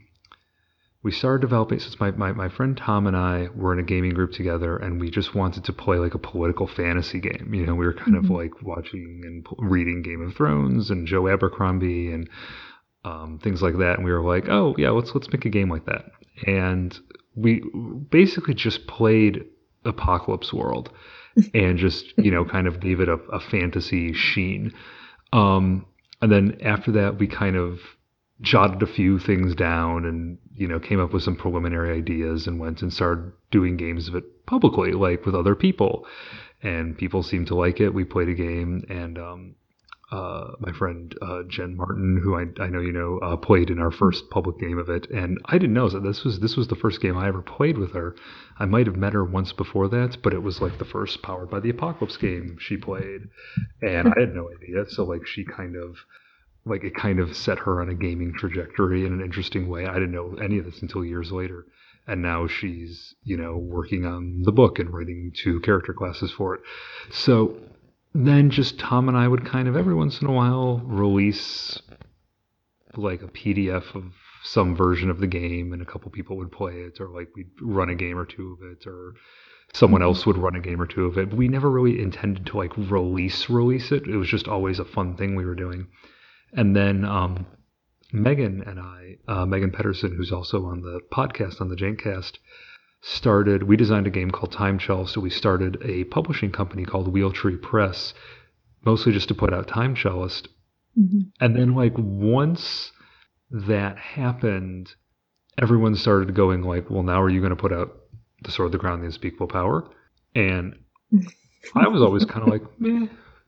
We started developing, since my, my, my friend Tom and I were in a gaming group together, and we just wanted to play like a political fantasy game. You know, we were kind mm-hmm. of like watching and reading Game of Thrones and Joe Abercrombie and um, things like that. And we were like, oh yeah, let's let's make a game like that. And we basically just played Apocalypse World and just, you know, kind of gave it a, a fantasy sheen. Um, and then after that, we kind of jotted a few things down and, you know, came up with some preliminary ideas and went and started doing games of it publicly, like with other people. And people seemed to like it. We played a game, and um, uh, my friend uh, Jen Martin, who I, I know you know, uh, played in our first public game of it. And I didn't know that this was this was the first game I ever played with her. I might have met her once before that, but it was like the first Powered by the Apocalypse game she played. And I had no idea. So like she kind of Like it kind of set her on a gaming trajectory in an interesting way. I didn't know any of this until years later. And now she's, you know, working on the book and writing two character classes for it. So then just Tom and I would kind of every once in a while release like a P D F of some version of the game, and a couple people would play it, or like we'd run a game or two of it, or someone else would run a game or two of it. But we never really intended to like release, release it. It was just always a fun thing we were doing. And then um, Megan and I, uh, Megan Pedersen, who's also on the podcast, on the Janecast, started, we designed a game called Time Shell, so we started a publishing company called Wheel Tree Press, mostly just to put out Time Cellist. Mm-hmm. And then like once that happened, everyone started going like, well, now are you going to put out The Sword, the Crown, the Unspeakable Power? And I was always kind of like, meh.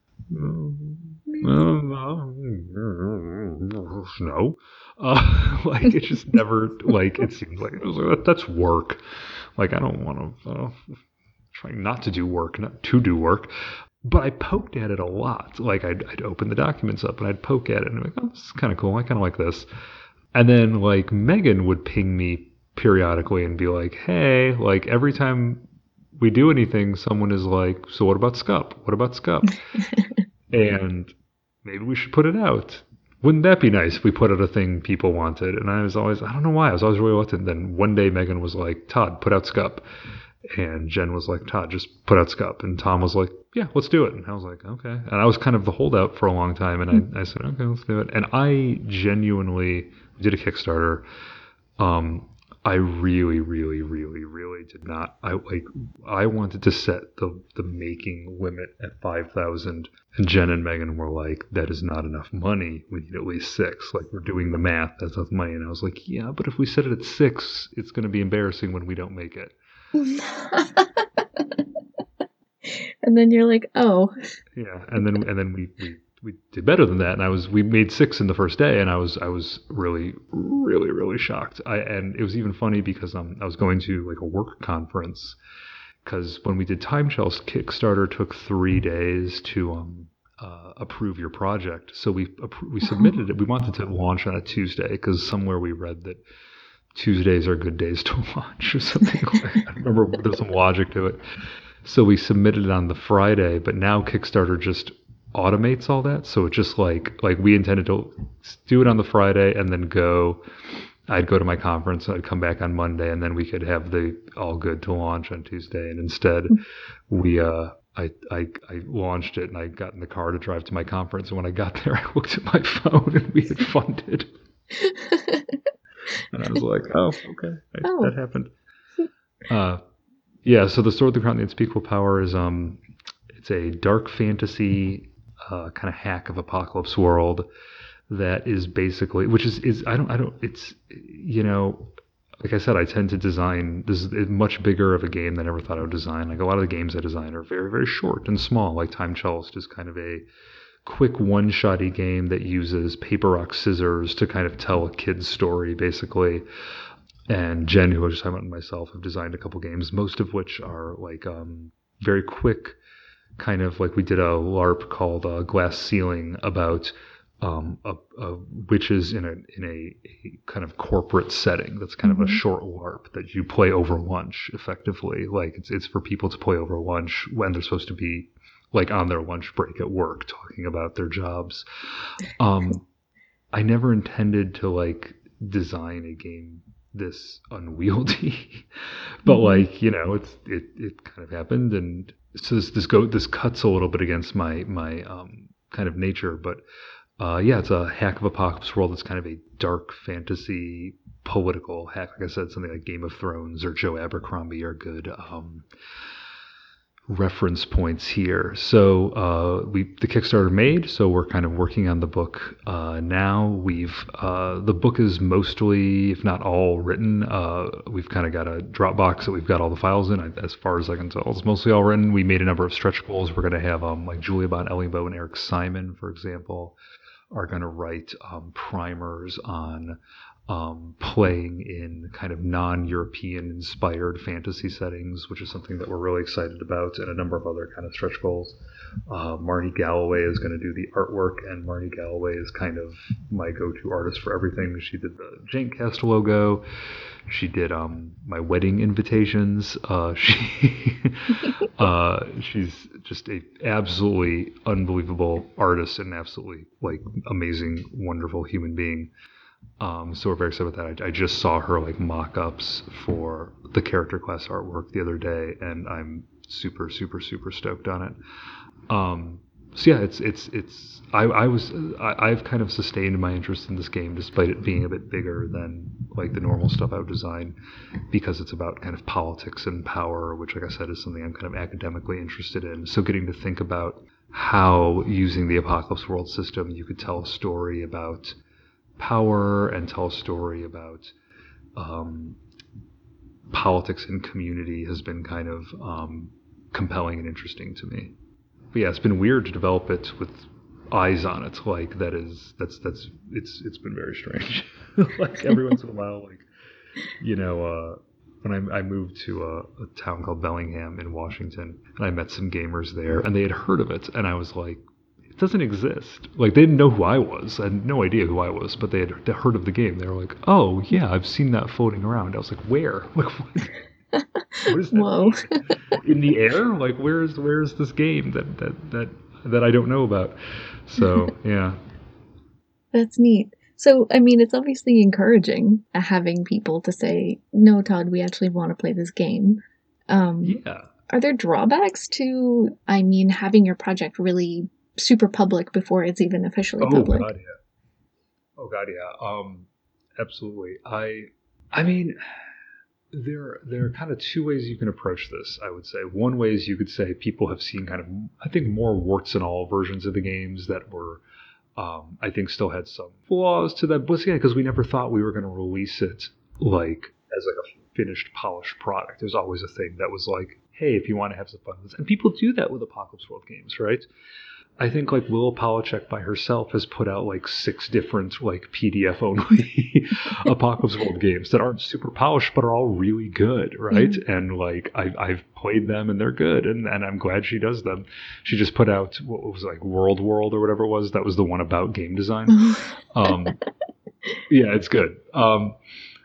No. Uh, like, it just never, like, it seemed like, it was like, that's work. Like, I don't want to, uh, trying not to do work, not to do work. But I poked at it a lot. Like, I'd, I'd open the documents up and I'd poke at it and I'm like, oh, this is kind of cool. I kind of like this. And then, like, Megan would ping me periodically and be like, hey, like, every time we do anything, someone is like, so what about Scup? What about Scup? And maybe we should put it out. Wouldn't that be nice if we put out a thing people wanted? And I was always, I don't know why, I was always really reluctant. Then one day Megan was like, Todd, put out Scup. And Jen was like, Todd, just put out Scup. And Tom was like, yeah, let's do it. And I was like, okay. And I was kind of the holdout for a long time. And I, I said, okay, let's do it. And I genuinely did a Kickstarter. Um, I really, really, really, really did not. I like. I wanted to set the the making limit at five thousand, and Jen and Megan were like, "That is not enough money. We need at least six. Like, we're doing the math. That's enough money." And I was like, "Yeah, but if we set it at six, it's going to be embarrassing when we don't make it." And then you're like, "Oh." Yeah, and then and then we. we We did better than that, and I was we made six in the first day, and I was I was really really really shocked. I and it was even funny because um I was going to like a work conference, because when we did Time Shell's Kickstarter took three days to um uh, approve your project. So we we submitted it. We wanted to launch on a Tuesday because somewhere we read that Tuesdays are good days to launch or something. Like, I remember there's some logic to it. So we submitted it on the Friday, but now Kickstarter just automates all that, so it just like like we intended to do it on the Friday and then go I'd go to my conference, I'd come back on Monday, and then we could have the all good to launch on Tuesday. And instead we uh I, I I launched it and I got in the car to drive to my conference, and when I got there I looked at my phone and we had funded. And I was like, oh, okay, I, oh. that happened. Uh yeah, so The Sword, the Crown, the Unspeakable Power is um it's a dark fantasy Uh, kind of hack of apocalypse world that is basically, which is, is I don't, I don't, it's, you know, like I said, I tend to design, this is much bigger of a game than I ever thought I would design. Like a lot of the games I design are very, very short and small, like Time Cellist is kind of a quick one-shotty game that uses paper, rock, scissors to kind of tell a kid's story, basically. And Jen, who I was just talking about, and myself have designed a couple games, most of which are like um, very quick, kind of like we did a LARP called uh, Glass Ceiling about um, a, a witches in a in a, a kind of corporate setting. That's kind mm-hmm. of a short LARP that you play over lunch, effectively. Like it's it's for people to play over lunch when they're supposed to be like on their lunch break at work, talking about their jobs. Um, I never intended to like design a game this unwieldy, but mm-hmm. like you know, it's it it kind of happened. And so this this go this cuts a little bit against my my um, kind of nature, but uh, yeah, it's a hack of apocalypse world. It's kind of a dark fantasy political hack. Like I said, something like Game of Thrones or Joe Abercrombie are good um, reference points here. So uh, we the Kickstarter made, so we're kind of working on the book uh, now. We've uh, the book is mostly, if not all, written. Uh, we've kind of got a Dropbox that we've got all the files in. I, as far as I can tell, it's mostly all written. We made a number of stretch goals. We're going to have um, like Julia Bond Ellingbo and Eric Simon, for example, are going to write um, primers on Um, playing in kind of non-European inspired fantasy settings, which is something that we're really excited about, and a number of other kind of stretch goals. Uh, Marnie Galloway is going to do the artwork, and Marnie Galloway is kind of my go-to artist for everything. She did the Jankcast logo. She did um, my wedding invitations. Uh, she uh, she's just a absolutely unbelievable artist and absolutely like amazing, wonderful human being. Um, so we're very excited about that. I, I just saw her like mock-ups for the character class artwork the other day, and I'm super, super, super stoked on it. Um, so yeah, it's it's it's I, I was I, I've kind of sustained my interest in this game despite it being a bit bigger than like the normal stuff I would design, because it's about kind of politics and power, which, like I said, is something I'm kind of academically interested in. So getting to think about how, using the Apocalypse World system, you could tell a story about power and tell a story about um, politics and community has been kind of um, compelling and interesting to me. But yeah, it's been weird to develop it with eyes on it. Like that is that's that's it's it's been very strange. Like every once in a while, like you know, uh, when I, I moved to a, a town called Bellingham in Washington, and I met some gamers there, and they had heard of it, and I was like, it doesn't exist. Like they didn't know who I was. I had no idea who I was, but they had heard of the game. They were like, oh yeah, I've seen that floating around. I was like, where? Like what? What is that? Whoa. In the air? Like where's where's this game that that that that I don't know about? So yeah, That's neat. So, I mean, it's obviously encouraging uh, having people to say, no, Todd, we actually want to play this game. Um, yeah. Are there drawbacks to, I mean, having your project really super public before it's even officially Oh public? God, yeah. Oh God, yeah. Um, absolutely. I, I mean, there there are kind of two ways you can approach this. I would say one way is you could say people have seen kind of, I think, more warts and all versions of the games that were, um, I think, still had some flaws to them. But yeah, because we never thought we were going to release it like as like a finished, polished product. There's always a thing that was like, hey, if you want to have some fun with this, and people do that with Apocalypse World games, right? I think like Willa Polachek by herself has put out like six different like P D F only Apocalypse World games that aren't super polished but are all really good, right? Mm-hmm. And like I, I've played them and they're good, and, and I'm glad she does them. She just put out what was it, like World World or whatever it was. That was the one about game design. um, yeah, it's good. Um,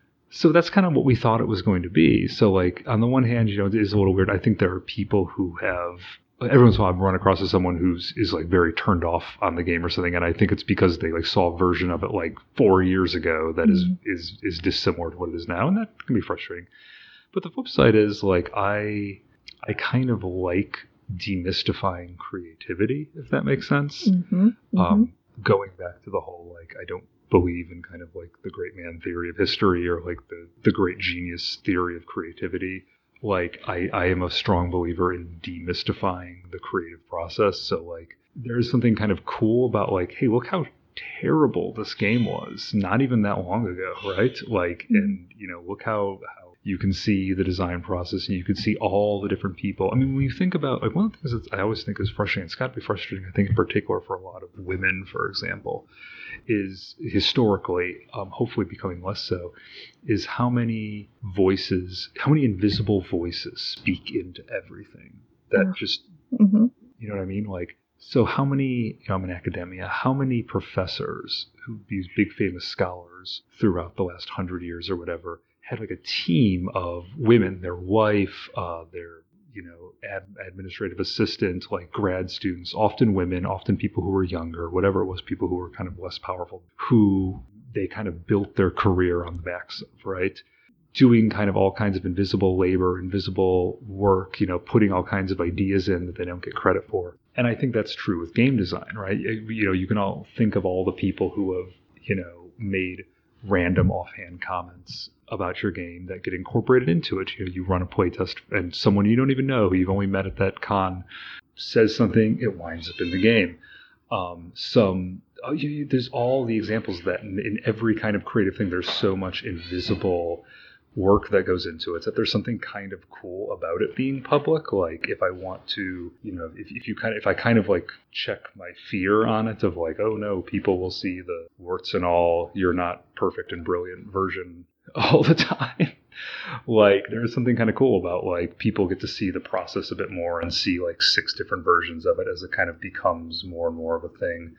so that's kind of what we thought it was going to be. So like on the one hand, you know, it is a little weird. I think there are people who have. Every once in a while, I've run across as someone who's is like very turned off on the game or something, and I think it's because they like saw a version of it like four years ago that mm-hmm. is is is dissimilar to what it is now, and that can be frustrating. But the flip side is like I I kind of like demystifying creativity, if that makes sense. Mm-hmm. Mm-hmm. Um, going back to the whole like I don't believe in kind of like the great man theory of history or like the the great genius theory of creativity. Like, I, I am a strong believer in demystifying the creative process. So, like, there's something kind of cool about, like, hey, look how terrible this game was not even that long ago, right? Like, mm-hmm. and, you know, look how, how you can see the design process and you can see all the different people. I mean, when you think about, like, one of the things that I always think is frustrating, it's got to be frustrating, I think, in particular for a lot of women, for example, is historically, um, hopefully becoming less so, is how many voices, how many invisible voices speak into everything that yeah. just, mm-hmm. you know what I mean? Like, so how many, you know, I'm in academia, how many professors, who these big famous scholars throughout the last hundred years or whatever, had like a team of women, their wife, uh, their you know, ad- administrative assistant, like grad students, often women, often people who were younger, whatever it was, people who were kind of less powerful, who they kind of built their career on the backs of, right? Doing kind of all kinds of invisible labor, invisible work, you know, putting all kinds of ideas in that they don't get credit for. And I think that's true with game design, right? You know, you can all think of all the people who have, you know, made random offhand comments about your game that get incorporated into it. You know, you run a playtest and someone you don't even know who you've only met at that con says something, it winds up in the game. Um, some oh, you, you, there's all the examples of that in, in every kind of creative thing. There's so much invisible work that goes into it that there's something kind of cool about it being public. Like if I want to, you know, if, if you kind of, if I kind of like check my fear on it of like, oh no, people will see the warts and all, you're not perfect and brilliant version all the time. Like there's something kind of cool about like people get to see the process a bit more and see like six different versions of it as it kind of becomes more and more of a thing.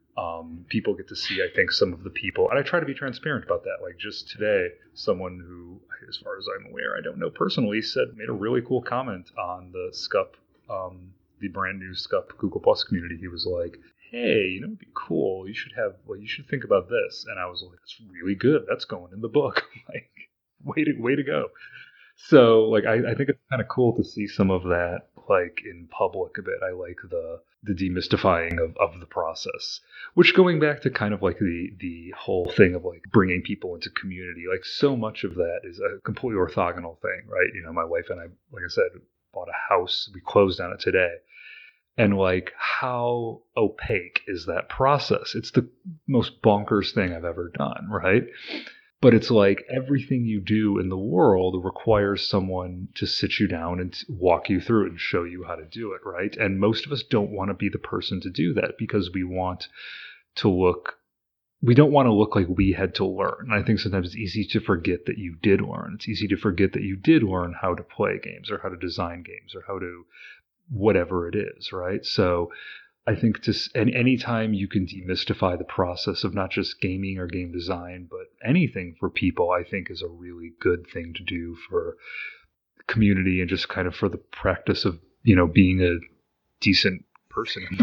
Um, people get to see, I think, some of the people, and I try to be transparent about that. Like just today, someone who, as far as I'm aware, I don't know personally, said, made a really cool comment on the Scup, um, the brand new Scup Google Plus community. He was like, hey, you know, it'd be cool. You should have, well, you should think about this. And I was like, that's really good. That's going in the book. Like, way to, way to go. So, like, I, I think it's kind of cool to see some of that, like in public a bit. I like the the demystifying of, of the process, which going back to kind of like the the whole thing of like bringing people into community, like so much of that is a completely orthogonal thing, right? You know, my wife and I, like I said, bought a house. We closed on it today. And like, how opaque is that process? It's the most bonkers thing I've ever done, right? But it's like everything you do in the world requires someone to sit you down and walk you through it and show you how to do it, right? And most of us don't want to be the person to do that because we want to look, we don't want to look like we had to learn. And I think sometimes it's easy to forget that you did learn. It's easy to forget that you did learn how to play games or how to design games or how to whatever it is, right? So I think just and anytime you can demystify the process of not just gaming or game design, but anything for people, I think is a really good thing to do for community and just kind of for the practice of, you know, being a decent person in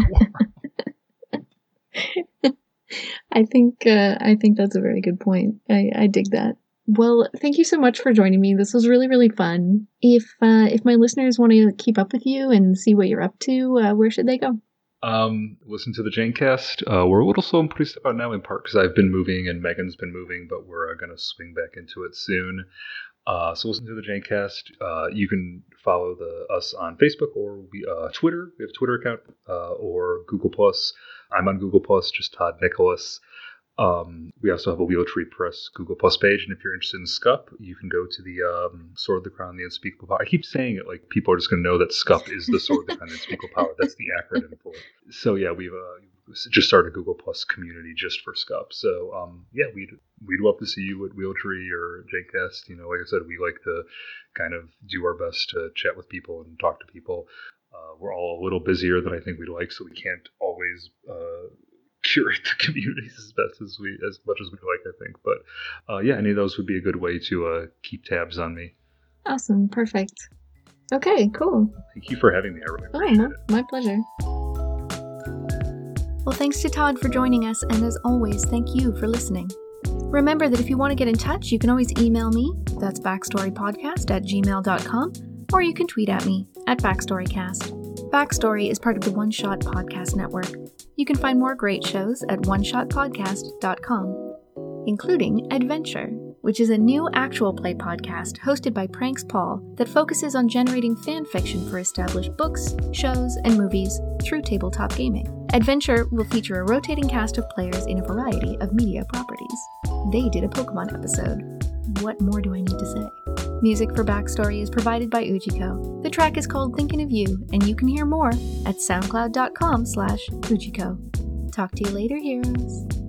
the world. I think uh, I think that's a very good point. I, I dig that. Well, thank you so much for joining me. This was really, really fun. If uh, if my listeners want to keep up with you and see what you're up to, uh, where should they go? Um, listen to the Janecast. Uh, we're a little slow in putting stuff out now, in part because I've been moving and Megan's been moving, but we're uh, going to swing back into it soon. Uh, so listen to the Janecast. Uh, you can follow the us on Facebook or we, uh, Twitter. We have a Twitter account uh, or Google Plus. I'm on Google Plus, just Todd Nicholas. Um, we also have a Wheel Tree Press Google Plus page, and if you're interested in SCUP, you can go to the um, Sword, the Crown, the Unspeakable Power. I keep saying it like people are just going to know that SCUP is the Sword, the Crown, the Unspeakable Power. That's the acronym for it. So yeah, we've uh, just started a Google Plus community just for SCUP. So um, yeah, we'd we'd love to see you at Wheel Tree or Janecast. You know, like I said, we like to kind of do our best to chat with people and talk to people. Uh, we're all a little busier than I think we'd like, so we can't always Uh, curate the communities as best as we, as much as we like, I think. But uh, yeah, any of those would be a good way to uh, keep tabs on me. Awesome. Perfect. Okay, cool. Thank you for having me. I really appreciate oh, it. My pleasure. Well, thanks to Todd for joining us. And as always, thank you for listening. Remember that if you want to get in touch, you can always email me. That's backstorypodcast at gmail dot com. Or you can tweet at me at backstorycast. Backstory is part of the One Shot Podcast Network. You can find more great shows at one shot podcast dot com, including Adventure, which is a new actual play podcast hosted by Pranks Paul that focuses on generating fan fiction for established books, shows, and movies through tabletop gaming. Adventure will feature a rotating cast of players in a variety of media properties. They did a Pokemon episode. What more do I need to say? Music for Backstory is provided by Ujiko. The track is called Thinking of You, and you can hear more at soundcloud dot com slash Ujiko. Talk to you later, heroes.